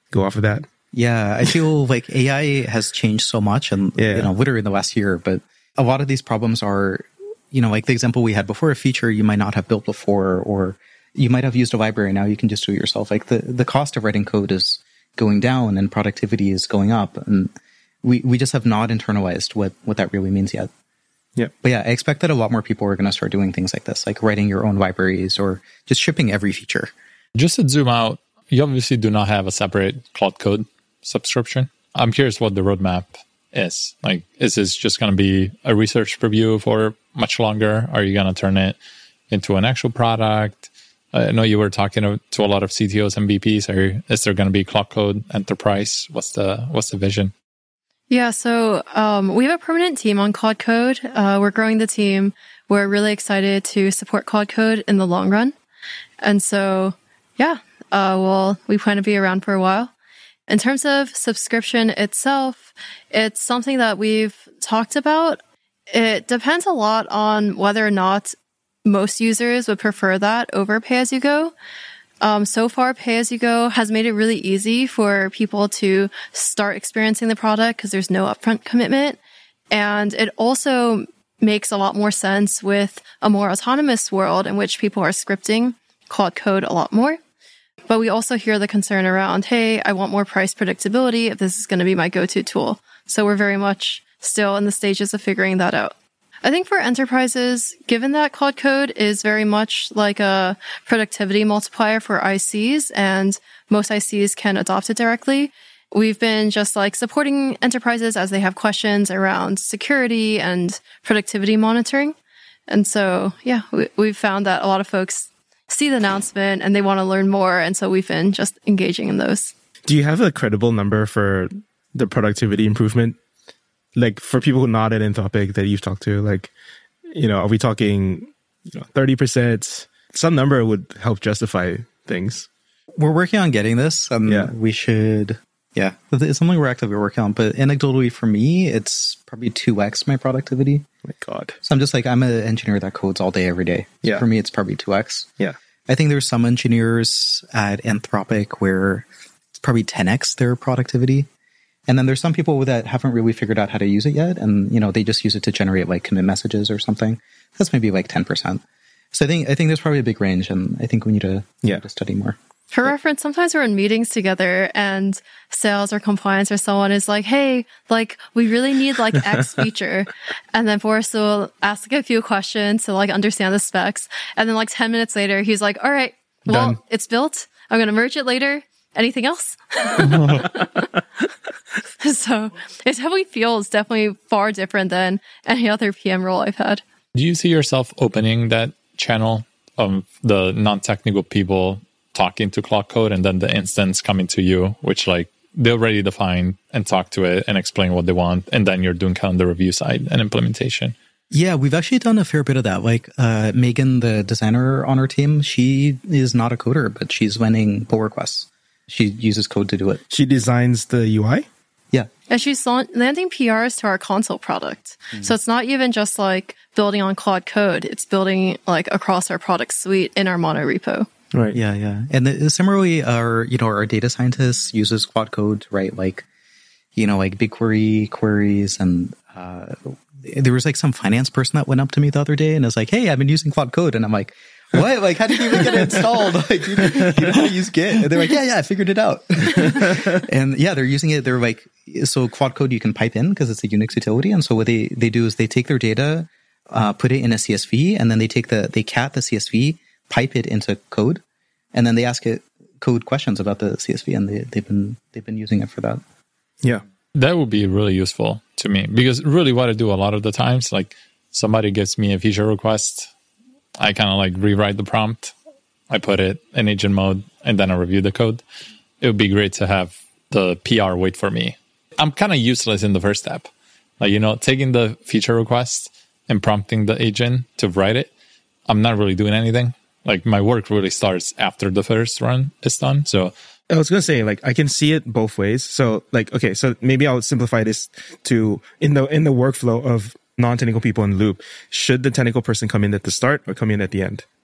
go off of that? Yeah, I feel like A I has changed so much, and Yeah. you know, literally in the last year. But a lot of these problems are, you know, like the example we had before, a feature you might not have built before, or you might have used a library. Now you can just do it yourself. Like the, the cost of writing code is going down, and productivity is going up, and we we just have not internalized what what that really means yet. Yeah. But yeah, I expect that a lot more people are going to start doing things like this, like writing your own libraries or just shipping every feature. Just to zoom out, you obviously do not have a separate Claude Code subscription. I'm curious what the roadmap is. Like, is this just going to be a research preview for much longer? Are you going to turn it into an actual product? I know you were talking to, to a lot of C T Os and V Ps. Are, is there going to be Claude Code Enterprise? What's the what's the vision? Yeah, so um, we have a permanent team on Claude Code. Uh, we're growing the team. We're really excited to support Claude Code in the long run. And so, yeah, uh, well, we plan to be around for a while. In terms of subscription itself, it's something that we've talked about. It depends a lot on whether or not most users would prefer that over pay-as-you-go. Um, so far, pay-as-you-go has made it really easy for people to start experiencing the product because there's no upfront commitment. And it also makes a lot more sense with a more autonomous world in which people are scripting Claude Code a lot more. But we also hear the concern around, hey, I want more price predictability if this is going to be my go-to tool. So we're very much still in the stages of figuring that out. I think for enterprises, given that Claude Code is very much like a productivity multiplier for I Cs, and most I Cs can adopt it directly, we've been just like supporting enterprises as they have questions around security and productivity monitoring. And so, yeah, we, we've found that a lot of folks see the announcement and they want to learn more. And so we've been just engaging in those. Do you have a credible number for the productivity improvement? Like for people not at Anthropic that you've talked to, like, you know, are we talking, you know, thirty percent? Some number would help justify things. We're working on getting this. Um, Yeah. We should, yeah, it's something we're actively working on. But anecdotally for me, it's probably two x my productivity. Oh my God. So I'm just like, I'm an engineer that codes all day, every day. So Yeah. for me, it's probably two x. Yeah. I think there's some engineers at Anthropic where it's probably ten x their productivity. And then there's some people that haven't really figured out how to use it yet. And, you know, they just use it to generate like commit messages or something. That's maybe like ten percent. So I think, I think there's probably a big range, and I think we need to, Yeah. need to study more. For reference, sometimes we're in meetings together and sales or compliance or someone is like, hey, like, we really need like X feature. And then Boris will ask like, a few questions to like understand the specs. And then like ten minutes later, he's like, all right, well, Done. it's built. I'm going to merge it later. Anything else? So it definitely feels definitely far different than any other P M role I've had. Do you see yourself opening that channel of the non-technical people talking to Claude Code and then the instance coming to you, which like they already define and talk to it and explain what they want, and then you're doing kind of the review side and implementation? Yeah, we've actually done a fair bit of that. Like uh, Megan, the designer on our team, she is not a coder, but she's running pull requests. She uses code to do it. She designs the U I? Yeah. And she's landing P Rs to our console product. Mm-hmm. So it's not even just like building on Claude Code. It's building like across our product suite in our mono repo. Right. Yeah, yeah. And the, similarly, our, you know, our data scientists uses Claude Code to write like, you know, like BigQuery queries. And uh, there was like some finance person that went up to me the other day and was like, hey, I've been using Claude Code. And I'm like, what? Like, how did you even get it installed? Like, you, you know how to use Git? And they're like, yeah, yeah, I figured it out. And yeah, they're using it. They're like, so Claude Code you can pipe in because it's a Unix utility. And so what they, they do is they take their data, uh, put it in a C S V, and then they take the, they cat the C S V, pipe it into code, and then they ask it code questions about the C S V, and they, they've been, they've been using it for that. Yeah. That would be really useful to me, because really what I do a lot of the times, like somebody gives me a feature request, I kind of like rewrite the prompt, I put it in agent mode, and then I review the code. It would be great to have the P R wait for me. I'm kind of useless in the first step. Like, you know, taking the feature request and prompting the agent to write it, I'm not really doing anything. Like my work really starts after the first run is done. So I was going to say, like, I can see it both ways. So like, okay, so maybe I'll simplify this to in the, in the workflow of non-technical people in Loop, should the technical person come in at the start or come in at the end?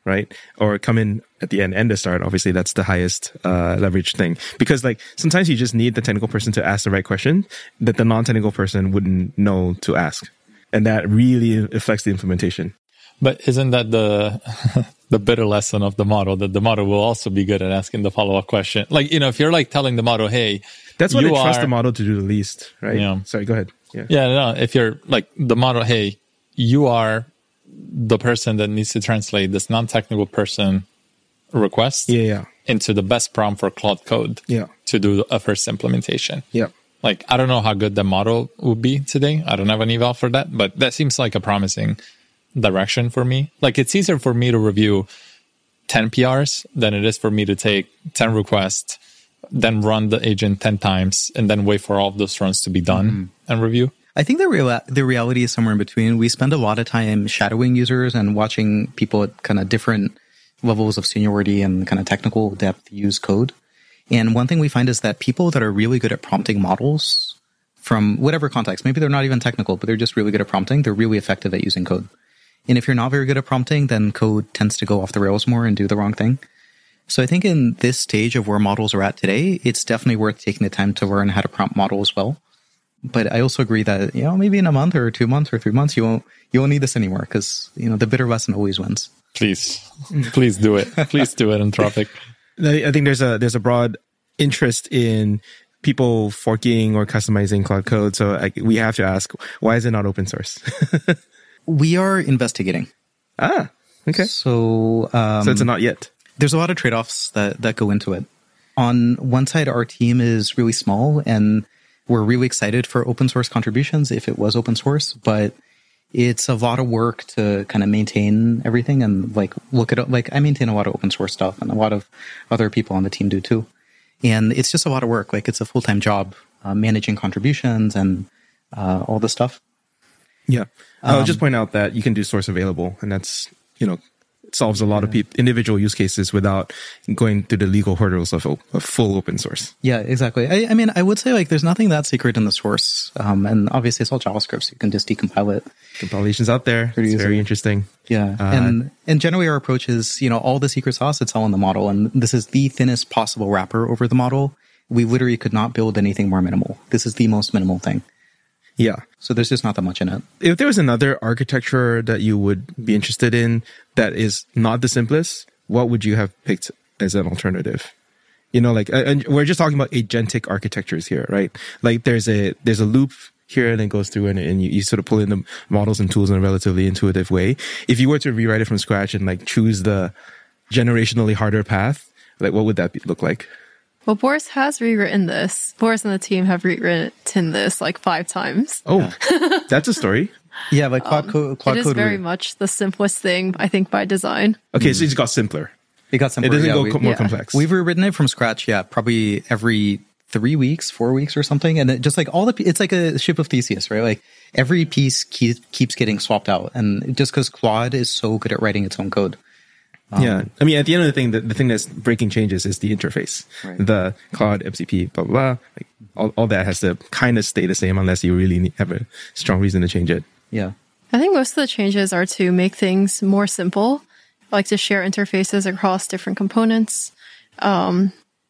right? Or come in at the end and the start. Obviously, that's the highest uh, leverage thing. Because like sometimes you just need the technical person to ask the right question that the non-technical person wouldn't know to ask. And that really affects the implementation. But isn't that the the bitter lesson of the model, that the model will also be good at asking the follow-up question? Like, you know, if you're like telling the model, hey, that's what I you trust are, the model to do the least, right? Yeah. Sorry, go ahead. Yeah. Yeah, no, if you're like the model, hey, you are the person that needs to translate this non-technical person request Yeah, yeah. into the best prompt for Claude Code Yeah. to do a first implementation. Yeah. Like, I don't know how good the model would be today. I don't have an eval for that, but that seems like a promising direction for me. Like, it's easier for me to review ten P Rs than it is for me to take ten requests, then run the agent ten times, and then wait for all of those runs to be done mm-hmm. and review. I think the real the reality is somewhere in between. We spend a lot of time shadowing users and watching people at kind of different levels of seniority and kind of technical depth use code. And one thing we find is that people that are really good at prompting models from whatever context, maybe they're not even technical, but they're just really good at prompting, they're really effective at using code. And if you're not very good at prompting, then code tends to go off the rails more and do the wrong thing. So I think in this stage of where models are at today, it's definitely worth taking the time to learn how to prompt model as well. But I also agree that, you know, maybe in a month or two months or three months, you won't you won't need this anymore because, you know, the bitter lesson always wins. Please, please do it. Please do it, Anthropic. I think there's a there's a broad interest in people forking or customizing Claude Code. So I, we have to ask, why is it not open source? We are investigating. Ah, okay. So, um, so it's a not yet. There's a lot of trade-offs that, that go into it. On one side, our team is really small and we're really excited for open source contributions if it was open source, but it's a lot of work to kind of maintain everything and like look at it. Like I maintain a lot of open source stuff and a lot of other people on the team do too. And it's just a lot of work. Like it's a full-time job uh, managing contributions and uh, all this stuff. Yeah. Um, I'll just point out that you can do source available, and that's, you know, it solves a lot yeah. of people, individual use cases without going through the legal hurdles of, of full open source. Yeah, exactly. I, I mean, I would say like there's nothing that secret in the source. Um, and obviously it's all JavaScript, so you can just decompile it. Compilation's out there. Pretty it's easy. Very interesting. Yeah. Uh, and, and generally our approach is, you know, all the secret sauce, it's all in the model. And this is the thinnest possible wrapper over the model. We literally could not build anything more minimal. This is the most minimal thing. Yeah. So there's just not that much in it. If there was another architecture that you would be interested in that is not the simplest, what would you have picked as an alternative? You know, like, and we're just talking about agentic architectures here, right? Like there's a, there's a loop here and it goes through and, and you, you sort of pull in the models and tools in a relatively intuitive way. If you were to rewrite it from scratch and like choose the generationally harder path, like what would that be, look like? Well, Boris has rewritten this. Boris and the team have rewritten this like five times. Oh, yeah. That's a story. Yeah, like Claude, um, Code, Claude It is Code very re- much the simplest thing, I think, by design. Okay, mm. so it's got simpler. It got simpler. It doesn't yeah, go we, co- more yeah. complex. We've rewritten it from scratch, yeah, probably every three weeks, four weeks or something. And it just like all the, it's like a ship of Theseus, right? Like every piece keep, keeps getting swapped out. And just because Claude is so good at writing its own code. Um, yeah. I mean, at the end of the thing, the, the thing that's breaking changes is the interface. Right. The Claude, M C P, blah, blah, blah. Like, all, all that has to kind of stay the same unless you really need, have a strong reason to change it. Yeah. I think most of the changes are to make things more simple, like to share interfaces across different components. Um,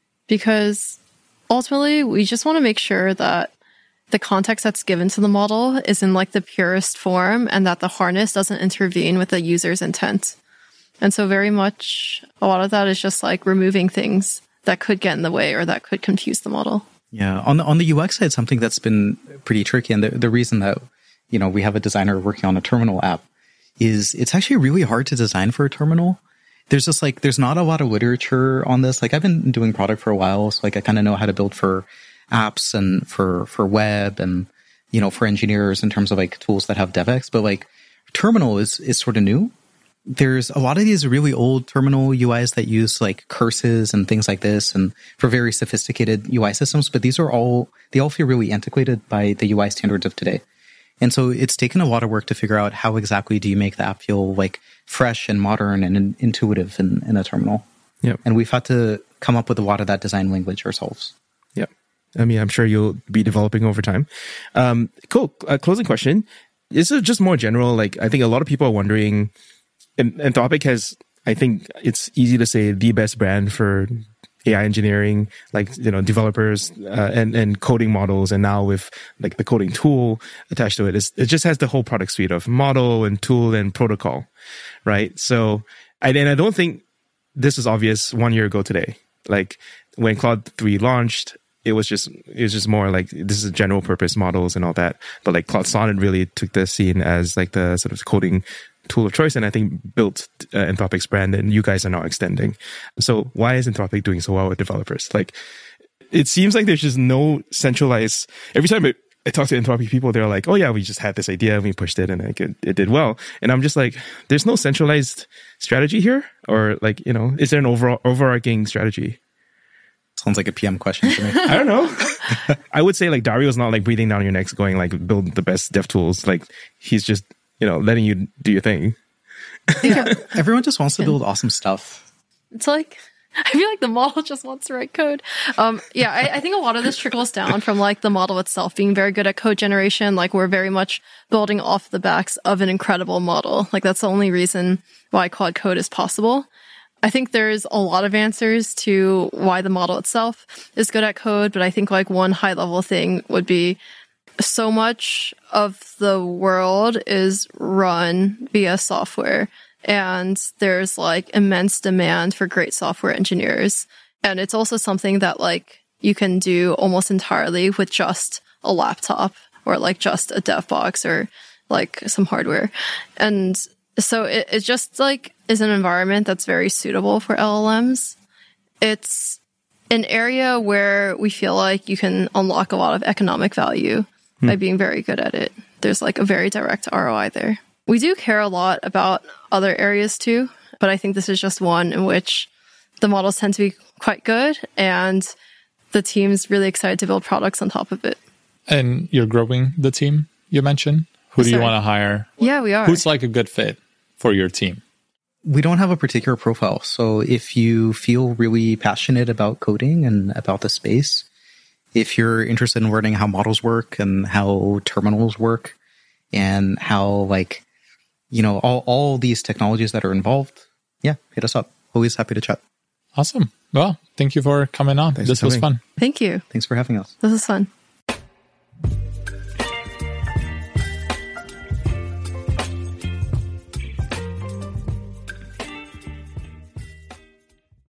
because ultimately, we just want to make sure that the context that's given to the model is in like the purest form and that the harness doesn't intervene with the user's intent. And so very much a lot of that is just like removing things that could get in the way or that could confuse the model. Yeah. On the, on the U X side, something that's been pretty tricky, and the, the reason that, you know, we have a designer working on a terminal app is it's actually really hard to design for a terminal. There's just like, there's not a lot of literature on this. Like I've been doing product for a while. So like I kind of know how to build for apps and for, for web and, you know, for engineers in terms of like tools that have DevX, but like terminal is, is sort of new. There's a lot of these really old terminal U Is that use like curses and things like this and for very sophisticated U I systems, but these are all, they all feel really antiquated by the U I standards of today. And so it's taken a lot of work to figure out how exactly do you make the app feel like fresh and modern and in, intuitive in, in a terminal. Yeah. And we've had to come up with a lot of that design language ourselves. Yeah. I mean, I'm sure you'll be developing over time. Um, cool. Uh, closing question. This is just more general. Like, I think a lot of people are wondering, and Anthropic has I think it's easy to say the best brand for A I engineering, like, you know, developers uh, and, and coding models. And now with like the coding tool attached to it, it's, it just has the whole product suite of model and tool and protocol, right? So, I, and I don't think this was obvious one year ago today. Like when Claude three launched, it was just, it was just more like, this is general purpose models and all that. But like Claude Sonnet really took the scene as like the sort of coding tool of choice, and I think built uh, Anthropic's brand, and you guys are now extending. So why is Anthropic doing so well with developers? Like, it seems like there's just no centralized. Every time I, I talk to Anthropic people, they're like, "Oh yeah, we just had this idea, and we pushed it, and it, it did well." And I'm just like, "There's no centralized strategy here, or like, you know, is there an overall overarching strategy?" Sounds like a P M question to me. I don't know. I would say like Dario's not like breathing down your necks, going like build the best dev tools. Like he's just, you know, letting you do your thing. Yeah, everyone just wants to build awesome stuff. It's like, I feel like the model just wants to write code. Um, yeah, I, I think a lot of this trickles down from like the model itself being very good at code generation. Like we're very much building off the backs of an incredible model. Like that's the only reason why Claude Code is possible. I think there's a lot of answers to why the model itself is good at code, but I think like one high level thing would be so much of the world is run via software, and there's like immense demand for great software engineers. And it's also something that like you can do almost entirely with just a laptop or like just a dev box or like some hardware. And so it, it just like is an environment that's very suitable for L L Ms. It's an area where we feel like you can unlock a lot of economic value hmm. by being very good at it. There's like a very direct R O I there. We do care a lot about other areas too, but I think this is just one in which the models tend to be quite good and the team's really excited to build products on top of it. And you're growing the team, you mentioned. Who do Sorry. you want to hire? Yeah, we are. Who's like a good fit for your team? We don't have a particular profile. So if you feel really passionate about coding and about the space, if you're interested in learning how models work and how terminals work and how like, you know, all, all these technologies that are involved, yeah, hit us up. Always happy to chat. Awesome. Well, thank you for coming on. Thanks this for was coming. fun. Thank you. Thanks for having us. This is fun.